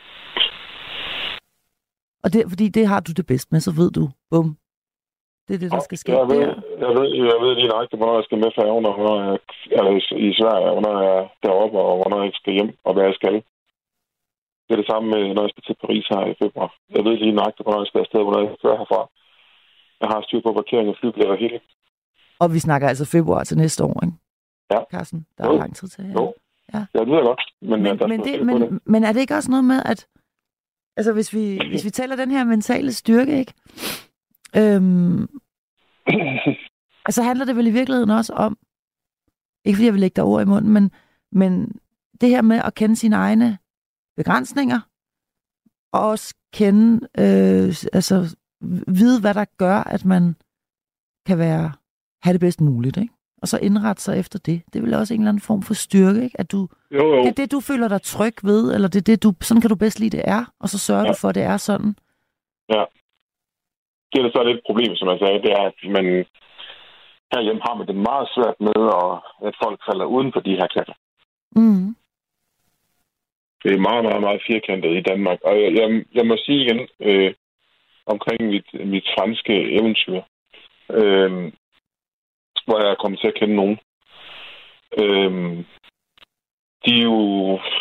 Og det, fordi det har du det bedst med, så ved du, bum, det er det, der skal ske. Jeg ved, jeg ved, jeg ved lige nøjagtigt, hvornår jeg skal med færgen, og hvornår jeg er i Sverige, og hvornår jeg er deroppe, og hvornår jeg skal hjem, og hvad jeg skal. Det er det samme med, når jeg skal til Paris her i februar. Jeg ved lige nøjagtigt, hvornår jeg skal afsted, hvornår jeg skal køre herfra. Jeg har styr på parkering og flybilletter og hele. Og vi snakker altså februar til næste år, ikke? Ja. Carsten, der er jo lang tid til. Ja. Jo. Ja. Ja, det ved jeg godt. Men, men, men, det, men, det. men er det ikke også noget med, at altså, hvis vi, hvis vi tæller den her mentale styrke, ikke? Øhm, altså handler det vel i virkeligheden også om, ikke fordi jeg vil lægge dig ord i munden, men, men det her med at kende sine egne begrænsninger, og også kende, øh, altså vide, hvad der gør, at man kan være, have det bedst muligt, ikke? Og så indrette sig efter det. Det er vel også en eller anden form for styrke, ikke? At du, jo, jo. det er det, du føler dig tryg ved, eller det er det, du, sådan kan du bedst lide, det er, og så sørger ja. du for, at det er sådan. Ja. Det er så lidt et problem, som jeg sagde, det er, at man herhjemme har man det meget svært med, at folk falder uden for de her klatter. Mm. Det er meget, meget, meget firkantet i Danmark. Og jeg, jeg, jeg må sige igen, øh, omkring mit, mit franske eventyr, øh, hvor jeg er kommet til at kende nogen. Øh, de er jo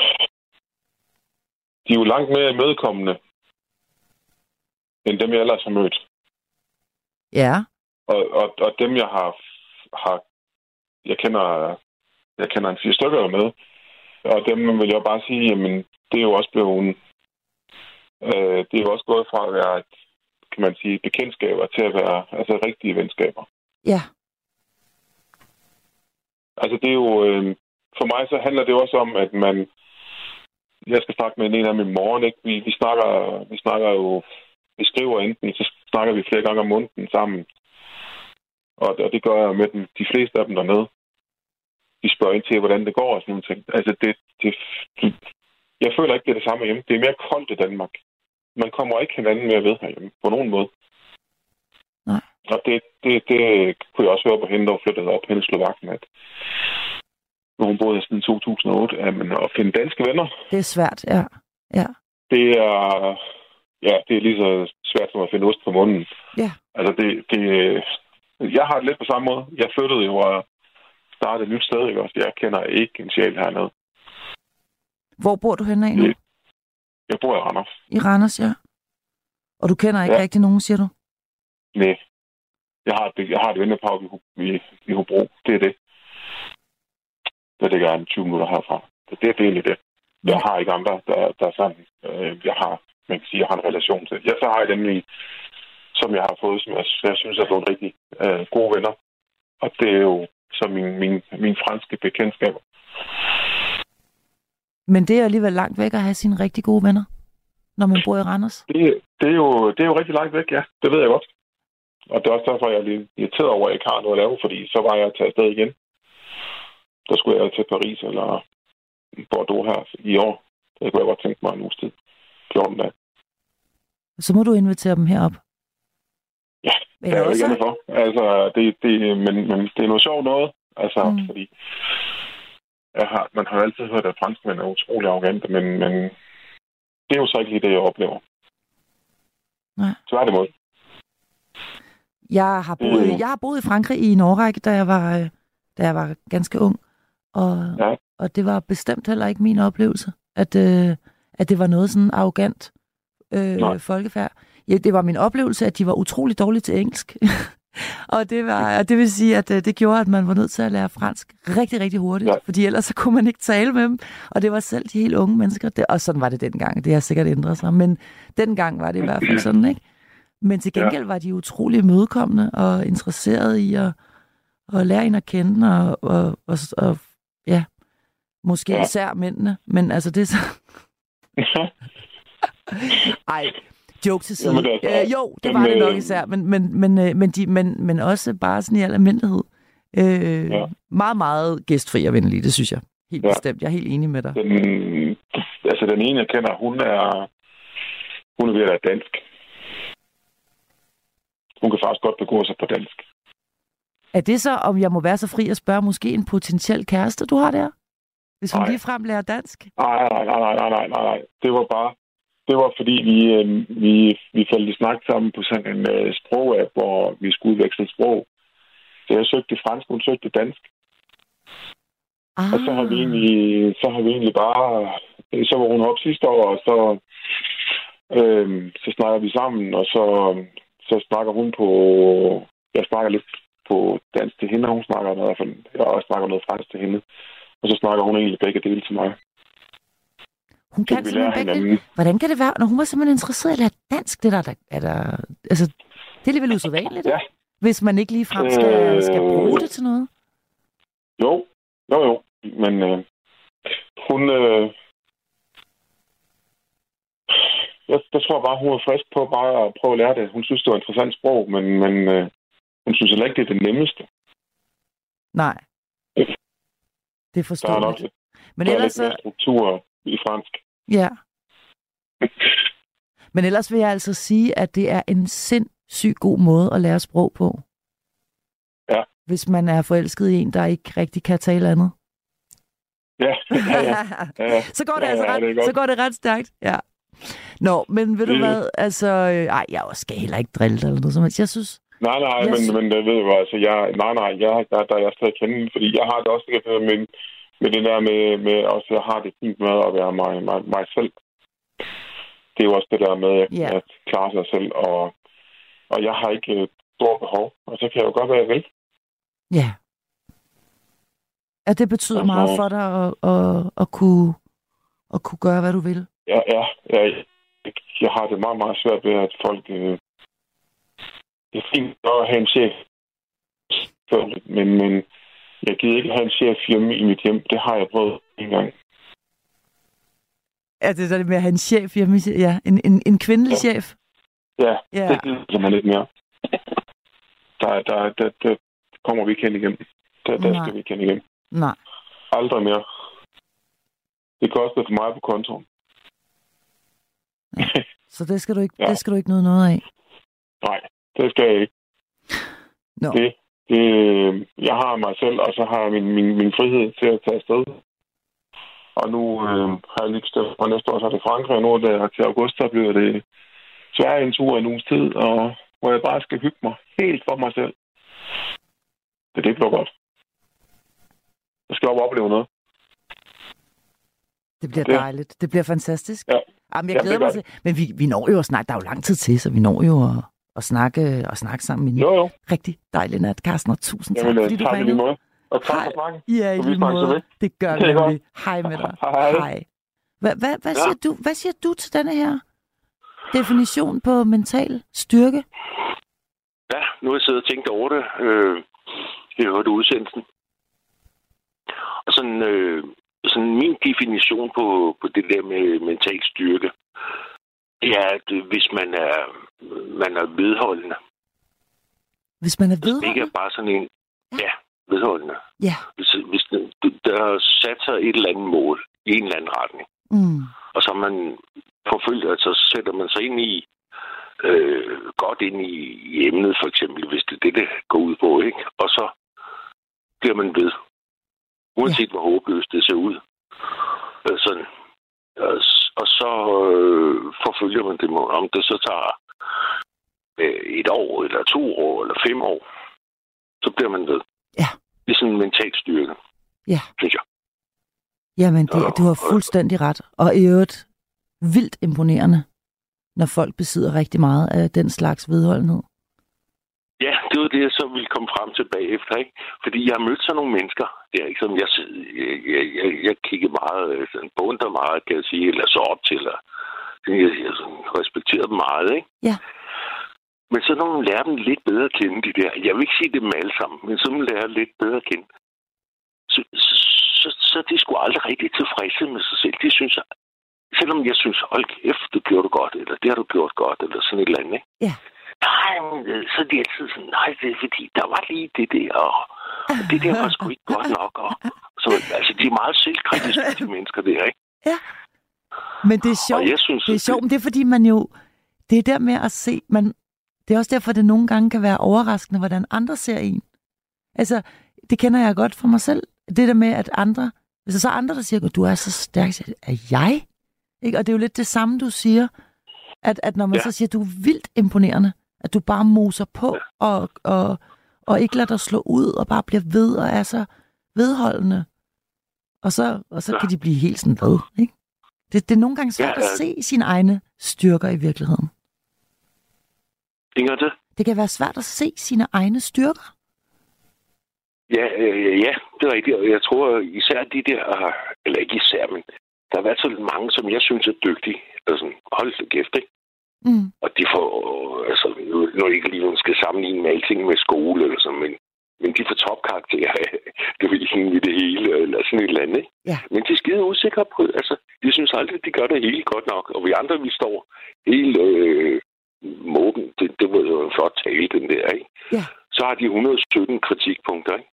de er jo langt mere imødekommende, end dem, jeg ellers har mødt. Ja. Og, og, og dem, jeg har, har jeg kender jeg kender en fire stykker med, og dem vil jeg bare sige, jamen, det er jo også blevet øh, det er jo også gået fra at være et, kan man sige, bekendtskaber til at være altså rigtige venskaber. Ja. Altså det er jo øh, for mig så handler det også om, at man jeg skal snakke med en af dem i morgen, ikke? Vi, vi snakker vi snakker jo vi skriver enten, så snakker vi flere gange om måneden sammen. Og, og det gør jeg med dem, de fleste af dem dernede. De spørger ind til, hvordan det går og sådan nogle ting. Altså, det, det, det, jeg føler ikke, det er det samme hjemme. Det er mere koldt i Danmark. Man kommer ikke hinanden mere ved herhjemme, på nogen måde. Nej. Og det, det, det kunne jeg også høre på hende, der flyttede op hen i Slovakken, at hvor hun boede siden to tusind og otte, at, men at finde danske venner. Det er svært, ja. ja. Det er, ja, det er lige så svært som at finde ost på munden. Ja. Altså, det, det, jeg har det lidt på samme måde. Jeg flyttede jo og startede et nyt sted, ikke også? Jeg kender ikke en sjæl hernede. Hvor bor du henne af nu? Jeg bor i Randers. I Randers, ja. Og du kender ikke ja. rigtig nogen, siger du? Nej. Jeg har et, jeg har et vennepar i, i, i Hobro. Det er det. Der ligger en tyve minutter herfra. Det, det er egentlig det. Jeg har ikke andre, der, der er sådan. Øh, jeg har, man kan sige, jeg har en relation til. Jeg så har jeg dem i, som jeg har fået, som jeg, jeg synes er blevet rigtig øh, gode venner. Og det er jo så min, min, min franske bekendtskaber. Men det er alligevel langt væk at have sine rigtig gode venner, når man bor i Randers? Det, det, er, jo, det er jo rigtig langt væk, ja. Det ved jeg godt. Og det er også derfor, jeg er lidt irriteret over, at jeg ikke har noget at lave, fordi så var jeg taget afsted igen. Der skulle jeg til Paris eller Bordeaux her i år. Det kunne jeg godt tænke mig en uges tid. fjorten dage. Så må du invitere dem herop. Ja, det er jeg ikke for. Altså, det, det, men, men det er noget sjovt noget. Altså, mm. fordi jeg har, man har jo altid hørt, at franskmænd er utrolig arrogante, men, men det er jo så ikke lige det, jeg oplever. Nej. Tværtimod. Jeg har boet, mm. jeg har boet i Frankrig i en årrække, da jeg var, da jeg var ganske ung. Og, ja. og det var bestemt heller ikke min oplevelse, at, øh, at det var noget sådan arrogant øh, folkefærd. Ja, det var min oplevelse, at de var utrolig dårlige til engelsk. og, det var, og det vil sige, at øh, det gjorde, at man var nødt til at lære fransk rigtig, rigtig hurtigt. Ja. Fordi ellers så kunne man ikke tale med dem. Og det var selv de helt unge mennesker. Det, og sådan var det dengang. Det har sikkert ændret sig. Men dengang var det i hvert fald sådan, ikke? Men til gengæld ja. var de utrolig imødekommende og interesserede i at, at lære en at kende. Og, og, og, og ja, måske ja. især mændene. Men altså, det er så... Ej, joke til side. Jamen, det øh, jo, det var det nok især, men, men, men, men, de, men, men også bare sådan i al almindelighed. Øh, ja. Meget, meget gæstfri og venlig, det synes jeg. Helt ja. bestemt. Jeg er helt enig med dig. Den, altså, den ene, jeg kender, hun er, hun er ved at være dansk. Hun kan faktisk godt begå sig på dansk. Er det så, om jeg må være så fri at spørge, måske en potentiel kæreste, du har der? Hvis hun ligefrem lærer dansk? Nej, nej, nej, nej, nej, nej, nej. Det var bare, det var fordi, vi, vi, vi faldt i snak sammen på sådan en uh, sprog-app, hvor vi skulle udveksle sprog. Så jeg søgte fransk, hun søgte dansk. Ah. Og så har vi egentlig, så har vi egentlig bare, så var hun op sidste år, og så, øh, så snakker vi sammen, og så, så snakker hun på, jeg snakker lidt på dansk til hende, og hun snakker i hvert fald, jeg også snakker noget fransk til hende. Og så snakker hun egentlig begge dele til mig. Hun kan simpelthen begge dele? Hvordan kan det være, når hun var simpelthen interesseret i at lære dansk? Det der, der, er der, altså, det er alligevel usædvanligt, ja. Hvis man ikke ligefrem skal, øh, skal bruge det til noget. Jo, jo, jo. Men øh, hun... Øh, jeg, jeg tror bare, hun er frisk på bare at prøve at lære det. Hun synes, det var et interessant sprog, men, men øh, hun synes heller ikke, det er det nemmeste. Nej. Det er forståeligt. Der er nok lidt, men der ellers er lidt mere struktur i fransk. Ja. Men ellers vil jeg altså sige, at det er en sindssygt god måde at lære sprog på. Ja. Hvis man er forelsket i en, der ikke rigtig kan tale andet. Ja, ja, ja. ja, ja. så, går det ja, altså ja, ret, det så går det ret stærkt. Ja. Nå, men ved det... du hvad? Altså, øh, ej, jeg skal heller ikke drille dig eller noget som helst. Jeg synes... Nej, nej, men, synes... men det ved jeg altså, jeg, nej, nej, jeg, der, der er jeg stadig kende, fordi jeg har det også med, med det der med, med også, jeg har det fint med at være mig, mig, mig selv. Det er jo også det der med at, yeah. at klare sig selv, og, og jeg har ikke et stort behov, og så kan jeg jo godt, hvad jeg vil. Ja. Yeah. Ja, det betyder altså, meget for dig at, at, at, kunne, at kunne gøre, hvad du vil. Ja, ja, ja, jeg har det meget, meget svært ved, at folk... Øh, det er fint at have en chef, men, men jeg gider ikke have en chef hjemme i mit hjem. Det har jeg prøvet en gang. Er det det med at have en chef hjemme? Ja, en, en, en kvindelig ja. chef? Ja, ja, det gider jeg lidt mere. Der, der, der, der kommer vi ikke hen igen. Der, der skal vi ikke hen igen. Nej. Aldrig mere. Det koster for meget på kontoen. Ja. Så det skal du ikke, ja. det skal du ikke nyde noget af? Nej. Det skal jeg ikke. No. Det, Det, jeg har mig selv, og så har jeg min, min, min frihed til at tage afsted. Og nu øh, har jeg lige bestemt, og næste år så er det Frankrig, og nu er det til august, så bliver det Sverige en tur i en uges tid, og hvor jeg bare skal hygge mig helt for mig selv. Det, det bliver godt. Jeg skal op og opleve noget. Det bliver dejligt. Det bliver fantastisk. Ja. Jamen, jeg glæder mig til. Men vi, vi når jo at snakke. Der er jo lang tid til, så vi når jo at, at, snakke, at snakke sammen i en jo, jo. rigtig dejlig nat. Carsten, og tusind tak, Jamen, fordi du ringede. ringede. Og tak for snakken. Ja, i lige måde. Det gør vi nemlig. Hej med dig. Hej. Hej. Hvad, hvad, hvad, siger ja. du, hvad siger du til denne her definition på mental styrke? Ja, nu har jeg siddet og tænkt over det. Øh, jeg hørte udsendelsen. Og sådan, øh, sådan min definition på, på det der med mental styrke, det er, at hvis man er, man er vedholdende. Hvis man er vedholdende? Det ikke er bare sådan en... Ja, ja vedholdende. Ja. Hvis, hvis der er sat sig et eller andet mål i en eller anden retning, mm. og så man forfølger, så sætter man sig ind i øh, godt ind i, i emnet, for eksempel, hvis det er det, det går ud på, ikke? Og så bliver man ved. Uanset ja. hvor håbløst det ser ud. Øh, sådan. Og, og så øh, forfølger man det mål. Om det så tager øh, et år, eller to år, eller fem år, så bliver man ved. Ja. Det er sådan en mental styrke. Ja. Synes jeg. Jamen, det, du har fuldstændig ret. Og i øvrigt vildt imponerende, når folk besidder rigtig meget af den slags vedholdenhed. Ja, det var det, jeg så ville komme frem til bagefter, ikke? Fordi jeg har mødt sådan nogle mennesker, der, ikke? Som jeg, jeg, jeg, jeg kiggede meget, sådan, beundrer meget, kan jeg sige, eller så op til, eller jeg, jeg respekterede dem meget, ikke? Ja. Men så når man lærer dem lidt bedre at kende, de der, jeg vil ikke sige dem alle sammen, men så man lærer lidt bedre at kende, så, så, så, så de sgu aldrig rigtig tilfredse med sig selv. De synes, selvom jeg synes, hold kæft, du gjorde det godt, eller det har du gjort godt, eller sådan et eller andet, ikke? Ja. Nej, så er de altid sådan, nej, det er fordi, der var lige det der, og, og det der var sgu ikke godt nok. Og, så, altså, de er meget selvkritiske, de mennesker der, ikke? Ja. Men det er sjovt. Jeg synes, det er sjovt, det... det er fordi, man jo, det er der med at se, man, det er også derfor, det nogle gange kan være overraskende, hvordan andre ser en. Altså, det kender jeg godt fra mig selv. Det der med, at andre, hvis der så er andre, der siger, du er så stærk, så er jeg? Ikke? Og det er jo lidt det samme, du siger, at, at når man ja. så siger, du er vildt imponerende, at du bare moser på ja. og, og, og ikke lader dig slå ud, og bare bliver ved og er så vedholdende. Og så, og så ja. kan de blive helt sådan ved, ikke? Det, det er nogle gange svært ja, ja. at se sine egne styrker i virkeligheden. Inger det? Det kan være svært at se sine egne styrker. Ja, øh, ja, det er rigtigt. Og jeg tror især de der, eller ikke især, men der har været så mange, som jeg synes er dygtige. Altså, hold det kæft, ikke? Mm. Og de får, altså, nu, nu er ikke lige, nogen skal sammenligne med alting med skole, eller sådan, men, men de får topkarakterer, det vil ikke i det hele, eller sådan et eller andet, ikke? Ja. Men de er skide usikre på, altså, de synes aldrig, at de gør det hele godt nok, og vi andre, vi står helt øh, måben, det, det var jo en flot tale, den der, ikke? Ja. Så har de et hundrede og sytten kritikpunkter, ikke?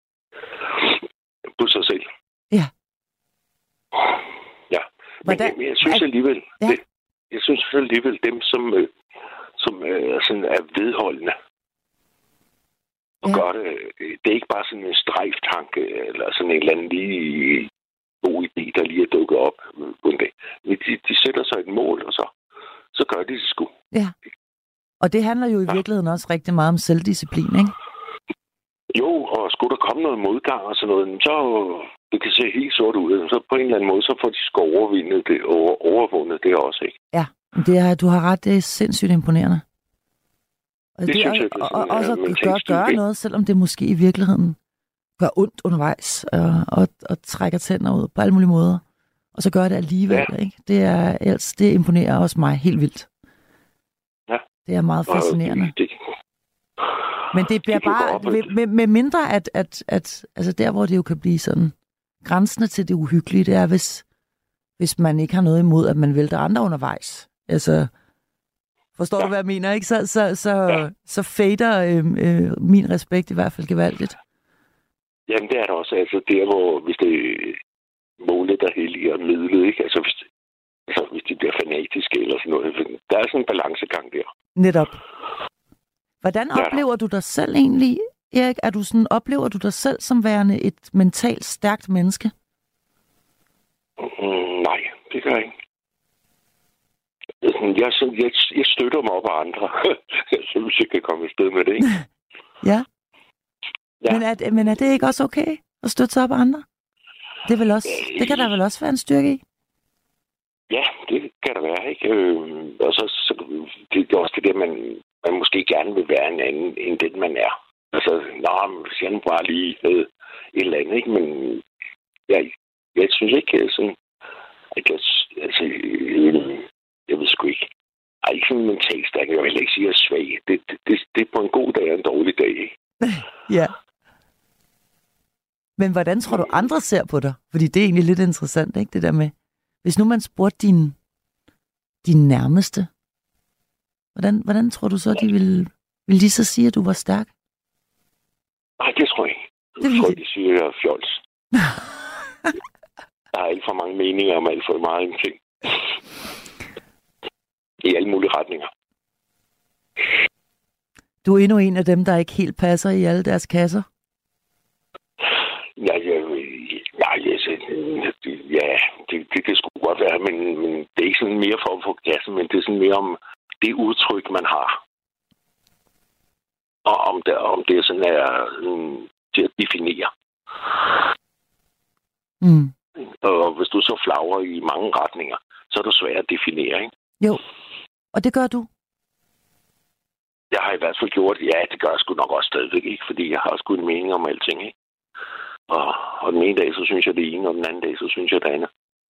På sig selv. Ja. Ja. Men, men jeg synes alligevel, ja. det, jeg synes alligevel dem, som, øh, som øh, sådan er vedholdende, og ja. gør det, det er ikke bare sådan en strejftanke, eller sådan en eller anden lige god idé, der lige er dukket op på en dag. Men de, de sætter sig et mål, og så, så gør de det sgu. Ja. Og det handler jo i virkeligheden også rigtig meget om selvdisciplin, ikke? Jo, og skulle der komme noget modgang og sådan noget, så det kan se helt sort ud. Så på en eller anden måde, så får de sgu overvundet det, over, overvundet det også, ikke? Ja, det er, du har ret, det er sindssygt imponerende. Og det, det synes er, jeg, det er og, og også at gøre, gøre noget, selvom det måske i virkeligheden gør ondt undervejs, og, og, og trækker tænder ud på alle mulige måder. Og så gør det alligevel, ja. ikke? Det, er, ellers, det imponerer også mig helt vildt. Ja. Det er meget fascinerende. Det, Men det bliver bare, med, med, med mindre at, at, at, altså der, hvor det jo kan blive sådan, grænsende til det uhyggelige, det er, hvis, hvis man ikke har noget imod, at man vælter andre undervejs. Altså, forstår ja. du, hvad jeg mener, ikke? Så, så, så, ja. så fader øh, øh, min respekt i hvert fald gevaldigt. Jamen, det er det også. Altså, der, hvor, hvis det målet, der helliger midlet, ikke? Altså, hvis, altså, hvis de bliver fanatiske eller sådan noget. Der er sådan en balancegang der. Netop. Hvordan oplever ja. du dig selv egentlig Erik? Er du sådan, oplever du dig selv som værende et mentalt stærkt menneske? Mm, nej, det gør jeg ikke. Jeg, jeg, jeg støtter mig op af andre. Jeg synes, jeg kan komme et sted med det, ikke? ja. ja. Men, er, men er det ikke også okay at støtte sig op af andre? Det, er vel også, øh, det kan der vel også være en styrke i? Ja, det kan der være, ikke? Øh, og så, så det er også det der, man, man måske gerne vil være en anden, end den man er. Altså, nå, hvis jeg nu bare lige havde et eller andet, ikke? Men jeg, jeg synes ikke sådan, at jeg, altså, øh, jeg ved sgu ikke. Jeg er ikke sådan mentalt stærk. Jeg vil heller ikke sige, at jeg er svag. Det, det, det, det er på en god dag og en dårlig dag, ikke? ja. Men hvordan tror du, andre ser på dig? Fordi det er egentlig lidt interessant, ikke? Det der med, hvis nu man spurgte din, din nærmeste, hvordan, hvordan tror du så, de vil, vil de så sige, at du var stærk? Nej, det tror jeg ikke. Jeg det tror, vil... de siger, at jeg er fjols. Der er alt for mange meninger om alt for meget ting. I alle mulige retninger. Du er endnu en af dem, der ikke helt passer i alle deres kasser? Ja, ja, ja, ja, ja det, det kan sgu godt være, men, men det er ikke sådan mere for at få kassen, men det er sådan mere om det udtryk, man har. Og om det, om det er sådan er um, til at definere. Mm. Og hvis du så flagrer i mange retninger, så er det svært at definere, ikke? Jo, og det gør du? Jeg har i hvert fald gjort, ja, det gør jeg sgu nok også stadigvæk, ikke? Fordi jeg har sgu en mening om alting, ikke? Og, og den ene dag, så synes jeg det ene, og den anden dag, så synes jeg det andet.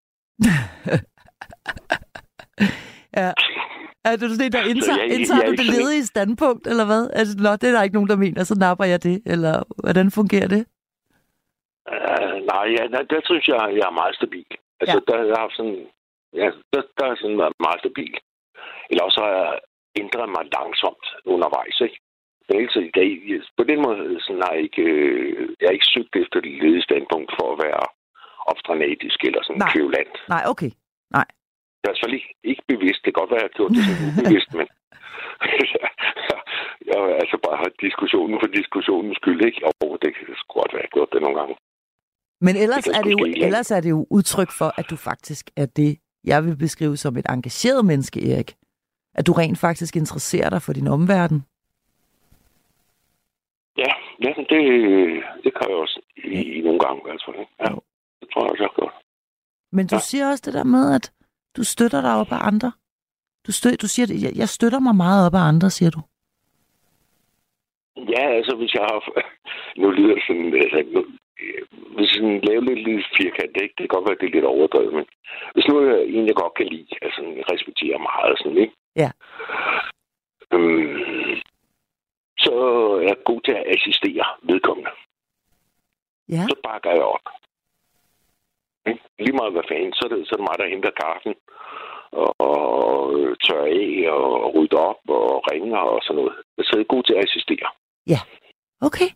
ja. Er du sådan, der indtager, jeg, indtager jeg, jeg, du det ledige standpunkt, eller hvad? Altså, nå, det er der ikke nogen, der mener, så napper jeg det, eller hvordan fungerer det? Uh, nej, ja, der, der synes jeg, jeg er meget stabil. Altså, ja. der jeg har sådan, ja, der, der er sådan været meget stabil. Eller også har jeg ændret mig langsomt undervejs, ikke? Men altså, i dag, på den måde, sådan har jeg ikke, øh, jeg har ikke søgt efter det ledige standpunkt for at være obstranatisk eller sådan kvævland. Nej, okay. Nej. Det er altså ikke, ikke bevidst. Det kan godt være, at jeg har gjort det sådan ubevidst, men jeg har altså bare haft diskussionen for diskussionens skyld, ikke? Og det kan sgu godt være, at jeg har gjort det nogle gange. Men ellers, det er det jo, ellers er det jo udtryk for, at du faktisk er det, jeg vil beskrive som et engageret menneske, Erik. At du rent faktisk interesserer dig for din omverden. Ja, ja det, det kan jeg også i, i nogle gange. Altså, ja, det tror jeg også, jeg har gjort. Men du ja. siger også det der med, at du støtter dig op af andre. Du, stø- du siger, at jeg støtter mig meget op af andre, siger du. Ja, altså hvis jeg har... Nu lyder det sådan... Altså, nu, hvis jeg laver lidt, lidt firkant, ikke? Det kan godt være, at det er lidt overdrevet, men hvis nu er en, jeg godt kan lide, altså jeg respekterer meget sådan, ikke? Ja. Øhm, så er jeg god til at assistere vedkommende. Ja. Så bakker jeg op. Lige meget hvad fanden, så er det, så er det mig, der henter kaffen og, og tørrer af og rydder op og ringer og sådan noget. Så er jeg god til at assistere. Ja, okay.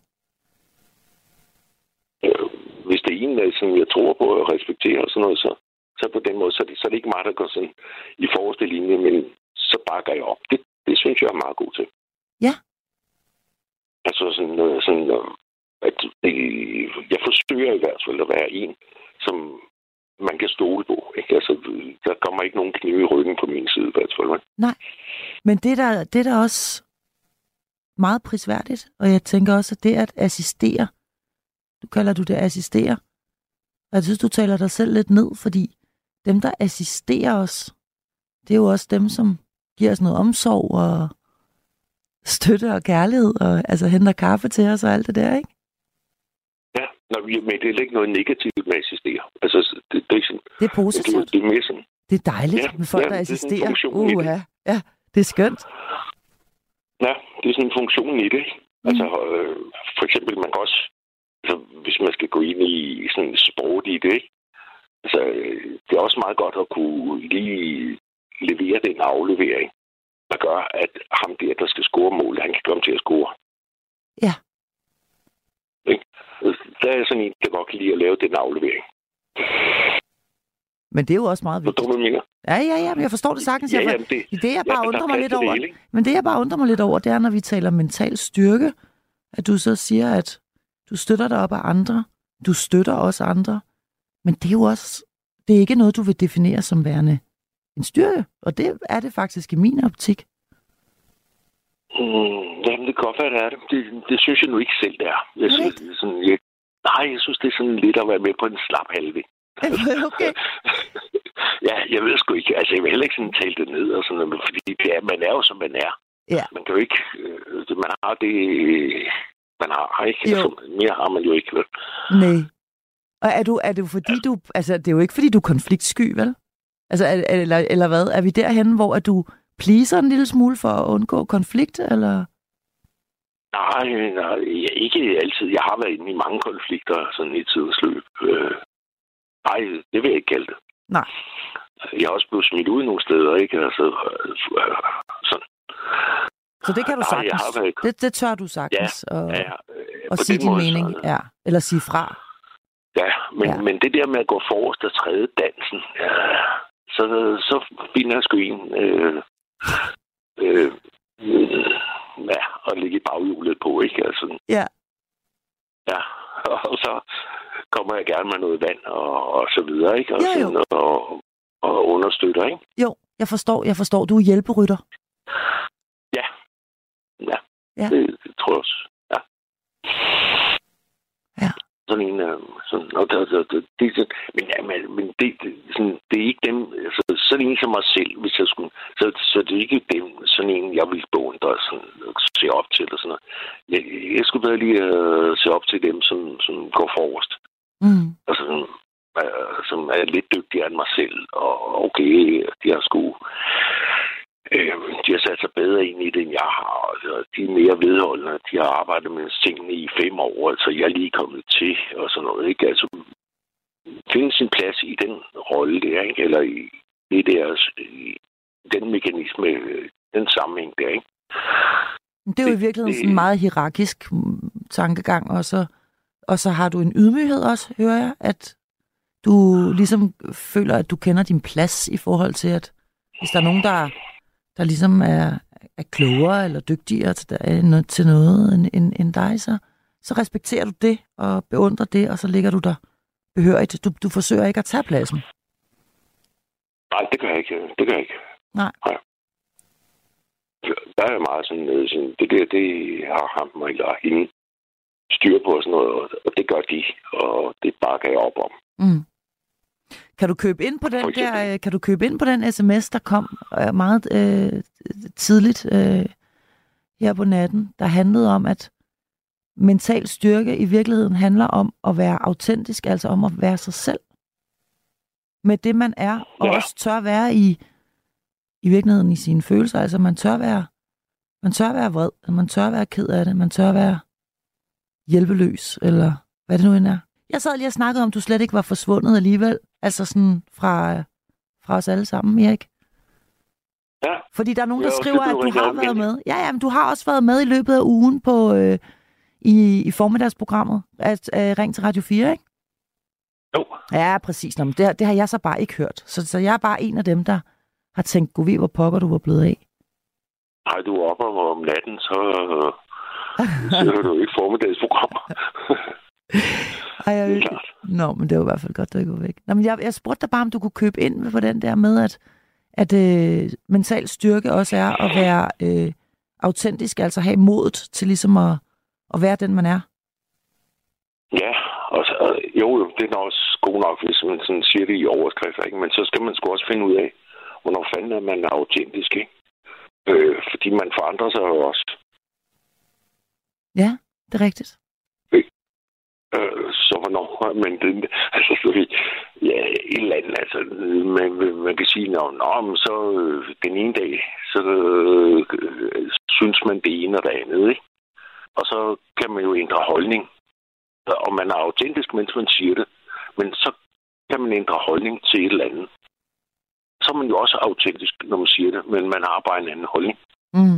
Hvis det er en, som jeg tror på og respekterer og sådan noget, så, så på den måde, så er, det, så er det ikke mig, der går sådan i forreste linje, men så bakker jeg op. Det, det synes jeg er meget god til. Ja. Altså sådan, sådan at jeg forsøger i hvert fald at være en, som man kan stole på. Ikke? Altså, der kommer ikke nogen knive i ryggen på min side, i hvert fald. Nej, men det der, det der også meget prisværdigt, og jeg tænker også, at det at assistere, du kalder du det assistere, og jeg synes, du taler dig selv lidt ned, fordi dem, der assisterer os, det er jo også dem, som giver os noget omsorg og støtte og kærlighed, og altså henter kaffe til os og alt det der, ikke? Ja, men det er ikke noget negativt med at assistere. Altså, det, det, er, sådan, det er positivt. Det, det er mere sådan. Det er dejligt ja, med folk, ja, der assisterer. Uh, ja. ja, det er skønt. Ja, det er sådan en funktion i det. Mm. Altså, øh, for eksempel, man kan også, altså, hvis man skal gå ind i sådan sport i det, ikke? Altså, det er også meget godt at kunne lige levere den aflevering, der gør, at ham der, der skal score mål, han kan komme til at score. Ja. Ikke? Der er sådan en, der godt kan lide at lave den aflevering. Men det er jo også meget vigtigt. Forstår du, hvad Ja, ja, ja, men jeg forstår det sagtens. Ja, ja, det, det, jeg bare ja, undrer mig lidt over, det, men det jeg bare undrer mig lidt over, det er, når vi taler mental styrke, at du så siger, at du støtter dig op af andre, du støtter også andre, men det er jo også, det er ikke noget, du vil definere som værende en styrke, og det er det faktisk i min optik. Mm, jamen, det kan godt være, det er det. det. Det synes jeg nu ikke selv, det er. Jeg er synes, det er sådan, jeg, nej, jeg synes, det er sådan lidt at være med på en slap halve. Okay. Ja, jeg ved sgu ikke. Altså, jeg vil heller ikke sådan tale det ned og sådan noget, fordi det er, man er jo, som man er. Ja. Man kan jo ikke... Øh, man har det... Man har ikke... Altså, mere har man jo ikke, vel? Nej. Og er du, er det fordi du... Altså, det er jo ikke, fordi du er konfliktsky, vel? Altså, er, eller, eller hvad? Er vi derhenne, hvor at du pleaser en lille smule for at undgå konflikt, eller... Nej, nej, ikke altid. Jeg har været inde i mange konflikter sådan i tidens løb. Øh, nej, det vil jeg ikke kalde det. Nej. Jeg har også blevet smidt ud nogle steder, ikke? Altså, øh, sådan. Så det kan du sagtens. Nej, været... det, det tør du sagtens. Ja, og, ja, øh, og sige din måde, mening, så... ja. Eller sige fra. Ja, men, ja. men det der med at gå forrest og træde dansen, ja, så, så finder jeg sgu en... Øh, øh, ja, og ligge i baghjulet på, ikke? Altså, ja. Ja, og så kommer jeg gerne med noget vand og, og så videre, ikke? Og, jo, jo. Sådan, og, og understøtter, ikke? Jo, jeg forstår, jeg forstår. Du er hjælperytter. Ja. Ja, ja. Det, det tror jeg også. Ja. Ja. Sådan en... Øh, sådan, og det, det, det, det, men ja, men, men det, det, sådan, det er ikke dem... Altså, sådan en som mig selv, hvis jeg skulle... Så, så det er ikke dem, sådan en, jeg vil beundre sådan, se op til, eller sådan noget. Jeg, jeg skulle bedre lige uh, se op til dem, som, som går forrest. Mm. Altså, som, uh, som er lidt dygtigere end mig selv. Og okay, de har sgu... Øh, de har sat sig bedre ind i det, end jeg har. Og de er mere vedholdende. De har arbejdet med tingene i fem år, altså jeg er lige kommet til, og sådan noget, ikke? Altså, finde sin plads i den rolle der, ikke? Eller i, i, deres, i den mekanisme, den sammenhæng der, ikke? Det er jo i virkeligheden sådan en meget hierarkisk tankegang, og så, og så har du en ydmyghed også, hører jeg, at du ligesom føler, at du kender din plads i forhold til, at hvis der er nogen, der, der ligesom er, er klogere eller dygtigere til, der, til noget end, end, end dig, så, så respekterer du det og beundrer det, og så ligger du der behørigt. Du, du forsøger ikke at tage pladsen. Nej, det gør jeg ikke. Det gør jeg ikke. Nej. Nej. Der er meget sådan, sådan det der, det har ham mig eller hende styr på og sådan noget, og det gør de, og det bakker jeg op om. Mm. Kan du købe ind på den der, kan du købe ind på den sms, der kom meget øh, tidligt øh, her på natten, der handlede om, at mental styrke i virkeligheden handler om at være autentisk, altså om at være sig selv med det, man er, og ja. Også tør være i i virkeligheden i sine følelser. Altså man tør være man tør være vred, man tør være ked af det, man tør være hjælpeløs, eller hvad det nu end er. Jeg sad lige og snakkede om, at du slet ikke var forsvundet alligevel, altså sådan fra, fra os alle sammen, Erik. Ja. Fordi der er nogen, der ja, skriver, at du har været med. Ja, ja, men du har også været med i løbet af ugen på øh, i, i formiddagsprogrammet, at øh, Ring til Radio fire, ikke? Jo. Ja, præcis. Nå, men det, det har jeg så bare ikke hørt. Så, så jeg er bare en af dem, der har tænkt, gud ved, hvor pokker du var blevet af. Nej, du er oppe om natten, så ser du ikke formiddagsprogrammer. Ej, jeg vil... Nå, men det var i hvert fald godt, du ikke var væk. Nå, men jeg, jeg spurgte dig bare, om du kunne købe ind på den der med, at, at øh, mental styrke også er at være øh, autentisk, altså have modet til ligesom at, at være den, man er. Ja, og så, jo, det er også god nok, hvis man sådan siger det i overskrifter, ikke? Men så skal man sgu også finde ud af, hvornår fanden er man autentisk, ikke? Øh, fordi man forandrer sig jo også. Ja, det er rigtigt. Øh, så hvornår, men det, altså, ja, et eller andet, altså, man, man kan sige, nå, nå men så øh, den ene dag, så øh, synes man det ene og det andet, ikke? Og så kan man jo ændre holdning. Og man er autentisk, mens man siger det, men så kan man ændre holdning til et eller andet. Så er man jo også autentisk, når man siger det, men man har bare en anden holdning. Mm.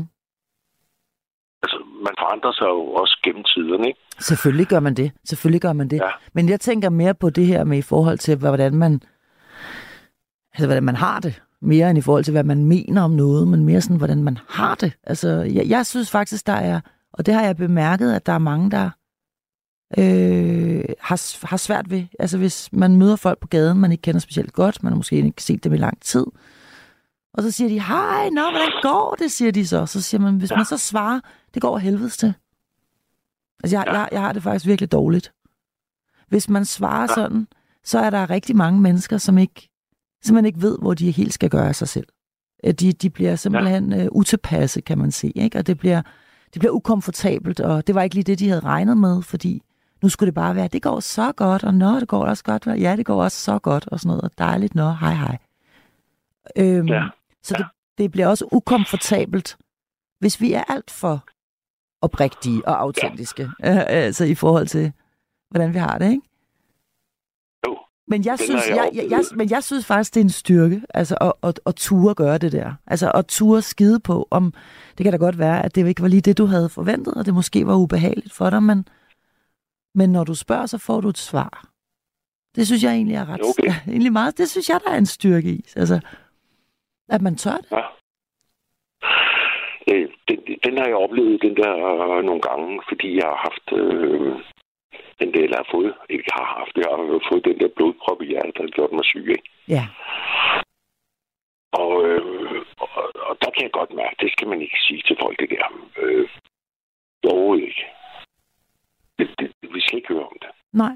Altså, man forandrer sig jo også gennem tiderne, ikke? Selvfølgelig gør man det. Selvfølgelig gør man det. Ja. Men jeg tænker mere på det her med i forhold til, hvordan man, altså, hvordan man har det. Mere end i forhold til, hvad man mener om noget, men mere sådan, hvordan man har det. Altså, jeg, jeg synes faktisk, der er Og det har jeg bemærket, at der er mange, der øh, har, har svært ved. Altså hvis man møder folk på gaden, man ikke kender specielt godt, man har måske ikke set dem i lang tid, og så siger de, hej, nå, hvordan går det, siger de så. Så siger man, hvis ja. man så svarer, det går helvedes til. Altså jeg, ja. jeg, jeg har det faktisk virkelig dårligt. Hvis man svarer ja. sådan, så er der rigtig mange mennesker, som ikke, simpelthen ikke ved, hvor de helt skal gøre af sig selv. De, de bliver simpelthen ja. uh, utilpasse, kan man se, ikke? Og det bliver, det bliver ukomfortabelt, og det var ikke lige det, de havde regnet med, fordi nu skulle det bare være, det går så godt, og nå, det går også godt, ja, det går også så godt, og sådan noget, og dejligt, nå, hej, hej. Øhm, ja. Så det, det bliver også ukomfortabelt, hvis vi er alt for oprigtige og autentiske, ja. øh, altså i forhold til, hvordan vi har det, ikke? Jo. Men jeg, synes, jeg, jeg, jeg, men jeg synes faktisk, det er en styrke, altså at, at, at ture gøre det der. Altså at ture skide på, om det kan da godt være, at det ikke var lige det, du havde forventet, og det måske var ubehageligt for dig, men, men når du spørger, så får du et svar. Det synes jeg egentlig er ret... Okay. Ja, egentlig meget, det synes jeg, der er en styrke i. Altså, at man tør det. Ja. Den, den har jeg oplevet, den der øh, nogle gange, fordi jeg har haft... Øh, den der, jeg har fået, ikke har haft, jeg har fået den der blodprop i hjertet, der har gjort mig syg, ikke? Ja. Og, øh, og, og der kan jeg godt mærke, det skal man ikke sige til folk, det der. Øh, overhovedet ikke. Det, det, vi skal ikke høre om det. Nej.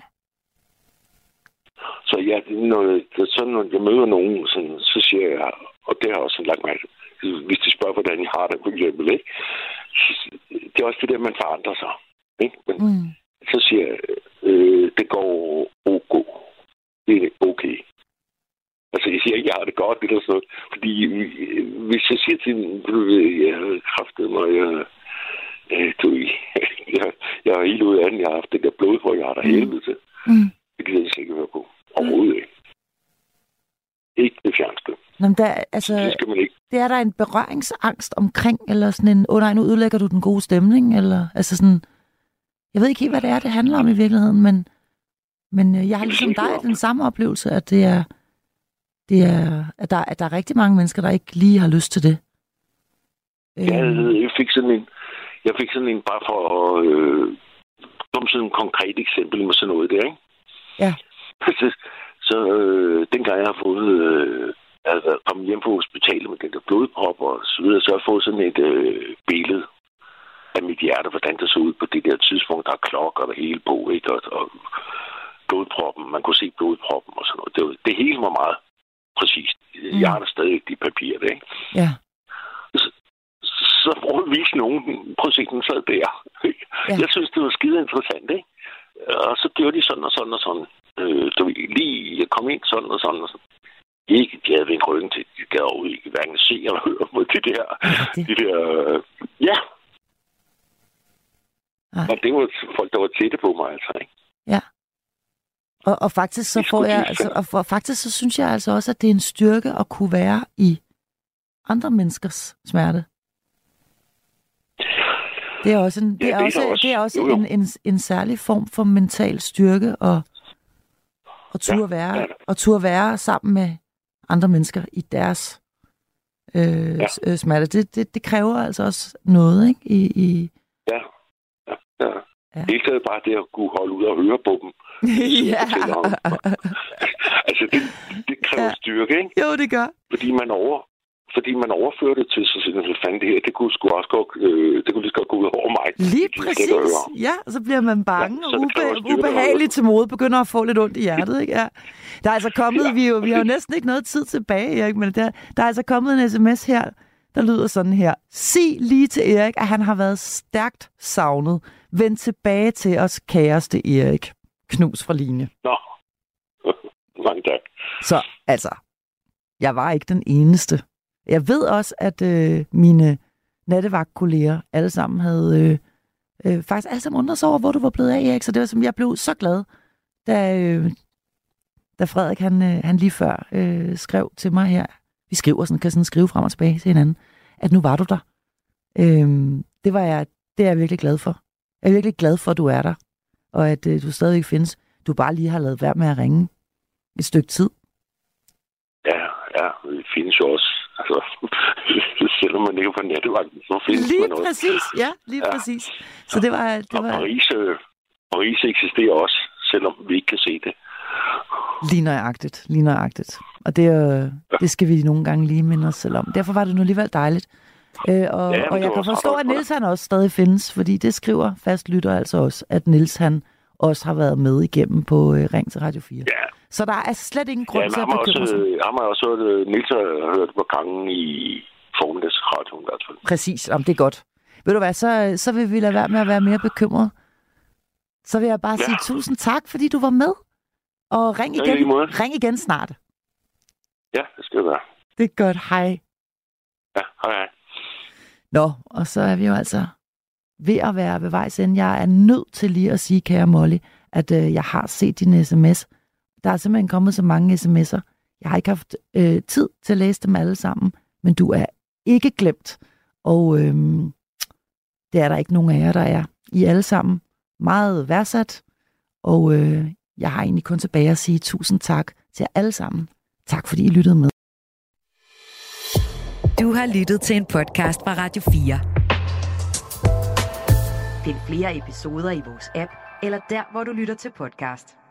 Så ja, når, så når jeg møder nogen, sådan, så siger jeg, og det har også en lang mærke, hvis de spørger, hvordan jeg har det, for eksempel, ikke? Det er også det der, man forandrer sig, ikke? Men, mm. Så siger jeg, øh, det går ok. Det er okay. Altså, jeg siger ikke, jeg har det godt, eller sådan noget. Fordi hvis jeg siger til dem, jeg har kræftet mig, jeg, du, jeg, jeg er helt ude af den, jeg har haft det der blod, hvor jeg har der mm. helvede til. Mm. Det gider jeg slet ikke høre på. Overhovedet ikke. Ikke det fjerneste. Nå, der, altså, det skal man ikke. Det er der en berøringsangst omkring, eller sådan en, åh oh, nej, nu ødelægger du den gode stemning, eller altså sådan... Jeg ved ikke helt, hvad det er, det handler om i virkeligheden, men, men jeg har ligesom dig den samme oplevelse, at det er, det er at, der, at der er rigtig mange mennesker, der ikke lige har lyst til det. Ja, jeg fik sådan en, jeg fik sådan en bare for at øh, komme sådan et konkret eksempel med sådan noget der, ikke? Ja. så så øh, dengang jeg har fået, øh, jeg har været kommet hjem på hospitalet med den der blodprop og så videre, så har jeg fået sådan et øh, billede af mit hjerte, hvordan det så ud på det der tidspunkt, der er klokker og det hele på, ikke? Og, og blodproppen, man kunne se blodproppen og sådan noget. Det, det hele var meget præcist. Mm. Jeg har da stadig de papirer, det, ikke? Ja. Så, så får jeg vise nogen, projekten sad der. Ja. Jeg synes, det var skide interessant, ikke? Og så gjorde de sådan og sådan og sådan. Øh, du, lige, jeg kom ind sådan og sådan og sådan. Ikke, de havde vendt ryggen til, de gad overhovedet ikke hverken se eller høre mod de der, det. de der, øh, ja. Ej. Og det var folk, der var tætte på mig, altså, ikke? Ja. Og, og faktisk så får jeg, altså, og for, faktisk så synes jeg altså også, at det er en styrke at kunne være i andre menneskers smerte. Det er også en, det er ja, det også, også, det er også jo, jo. En, en, en særlig form for mental styrke og og turde ja, være ja. og turde være sammen med andre mennesker i deres øh, ja. smerte. Det, det, det kræver altså også noget, ikke? I, i ja. Ja. Ja. Det er bare det at kunne holde ud og høre på dem. Ja. Altså, det, det kræver ja. styrke, ikke? Jo, det gør. Fordi man over, fordi man overfører det til sig selv. Fandt det her, det kunne sgu også gå, øh, det kunne lige så godt gå ud over mig. Lige det, præcis. Ja, og så bliver man bange ja, og ube- ubehageligt til mode, begynder at få lidt ondt i hjertet, ikke? Ja. Der er altså kommet, ja. vi, jo, vi har jo næsten ikke noget tid tilbage, Erik, men der, der er altså kommet en sms her, der lyder sådan her. Sig lige til Erik, at han har været stærkt savnet. Vend tilbage til os, kæreste Erik. Knus fra Line. Nå. Mange tak. Så, altså, jeg var ikke den eneste. Jeg ved også, at øh, mine nattevagtkolleger alle sammen havde øh, øh, faktisk alle sammen undret sig over, hvor du var blevet af, Erik. Så det var som, jeg blev så glad, da, øh, da Frederik, han, øh, han lige før øh, skrev til mig her. Vi skriver sådan, kan sådan skrive frem og tilbage til hinanden, at nu var du der. Øhm, det var jeg, det er jeg virkelig glad for. Jeg er virkelig glad for, at du er der, og at øh, du stadigvæk findes. Du bare lige har lavet være med at ringe et stykke tid. Ja, ja, det findes jo også Altså, selvom man ikke er på nattevagten, så findes lige man også. præcis, ja, lige ja. præcis. Så det var... Det og var... Paris, øh, Paris eksisterer også, selvom vi ikke kan se det. Lige nøjagtigt, lige nøjagtigt. Og det, øh, ja. det skal vi nogle gange lige minde os selv om. Derfor var det nu alligevel dejligt. Øh, og, ja, og jeg kan forstå, at Niels han også stadig findes, fordi det skriver fastlytter altså også, at Niels han også har været med igennem på øh, Ring til Radio fire. Ja. Så der er slet ingen grund ja, til at bekymre sig. Jeg har også hørt, Niels har hørt på gangen i formiddagsradioen i hvert fald. Præcis, om det er godt. Ved du hvad, så, så vil vi lade være med at være mere bekymret. Så vil jeg bare ja. sige tusind tak, fordi du var med. Og ring igen, ja, ring igen snart. Ja, det skal det være. Det er godt, hej. Ja, hej hej. Nå, og så er vi jo altså ved at være ved vejs ende. Jeg er nødt til lige at sige, kære Molly, at øh, jeg har set din sms. Der er simpelthen kommet så mange sms'er. Jeg har ikke haft øh, tid til at læse dem alle sammen, men du er ikke glemt. Og øh, det er der ikke nogen af jer, der er. I er alle sammen meget værdsat, og øh, jeg har egentlig kun tilbage at sige tusind tak til jer alle sammen. Tak fordi I lyttede med. Du har lyttet til en podcast fra Radio fire. Find flere episoder i vores app, eller der, hvor du lytter til podcast.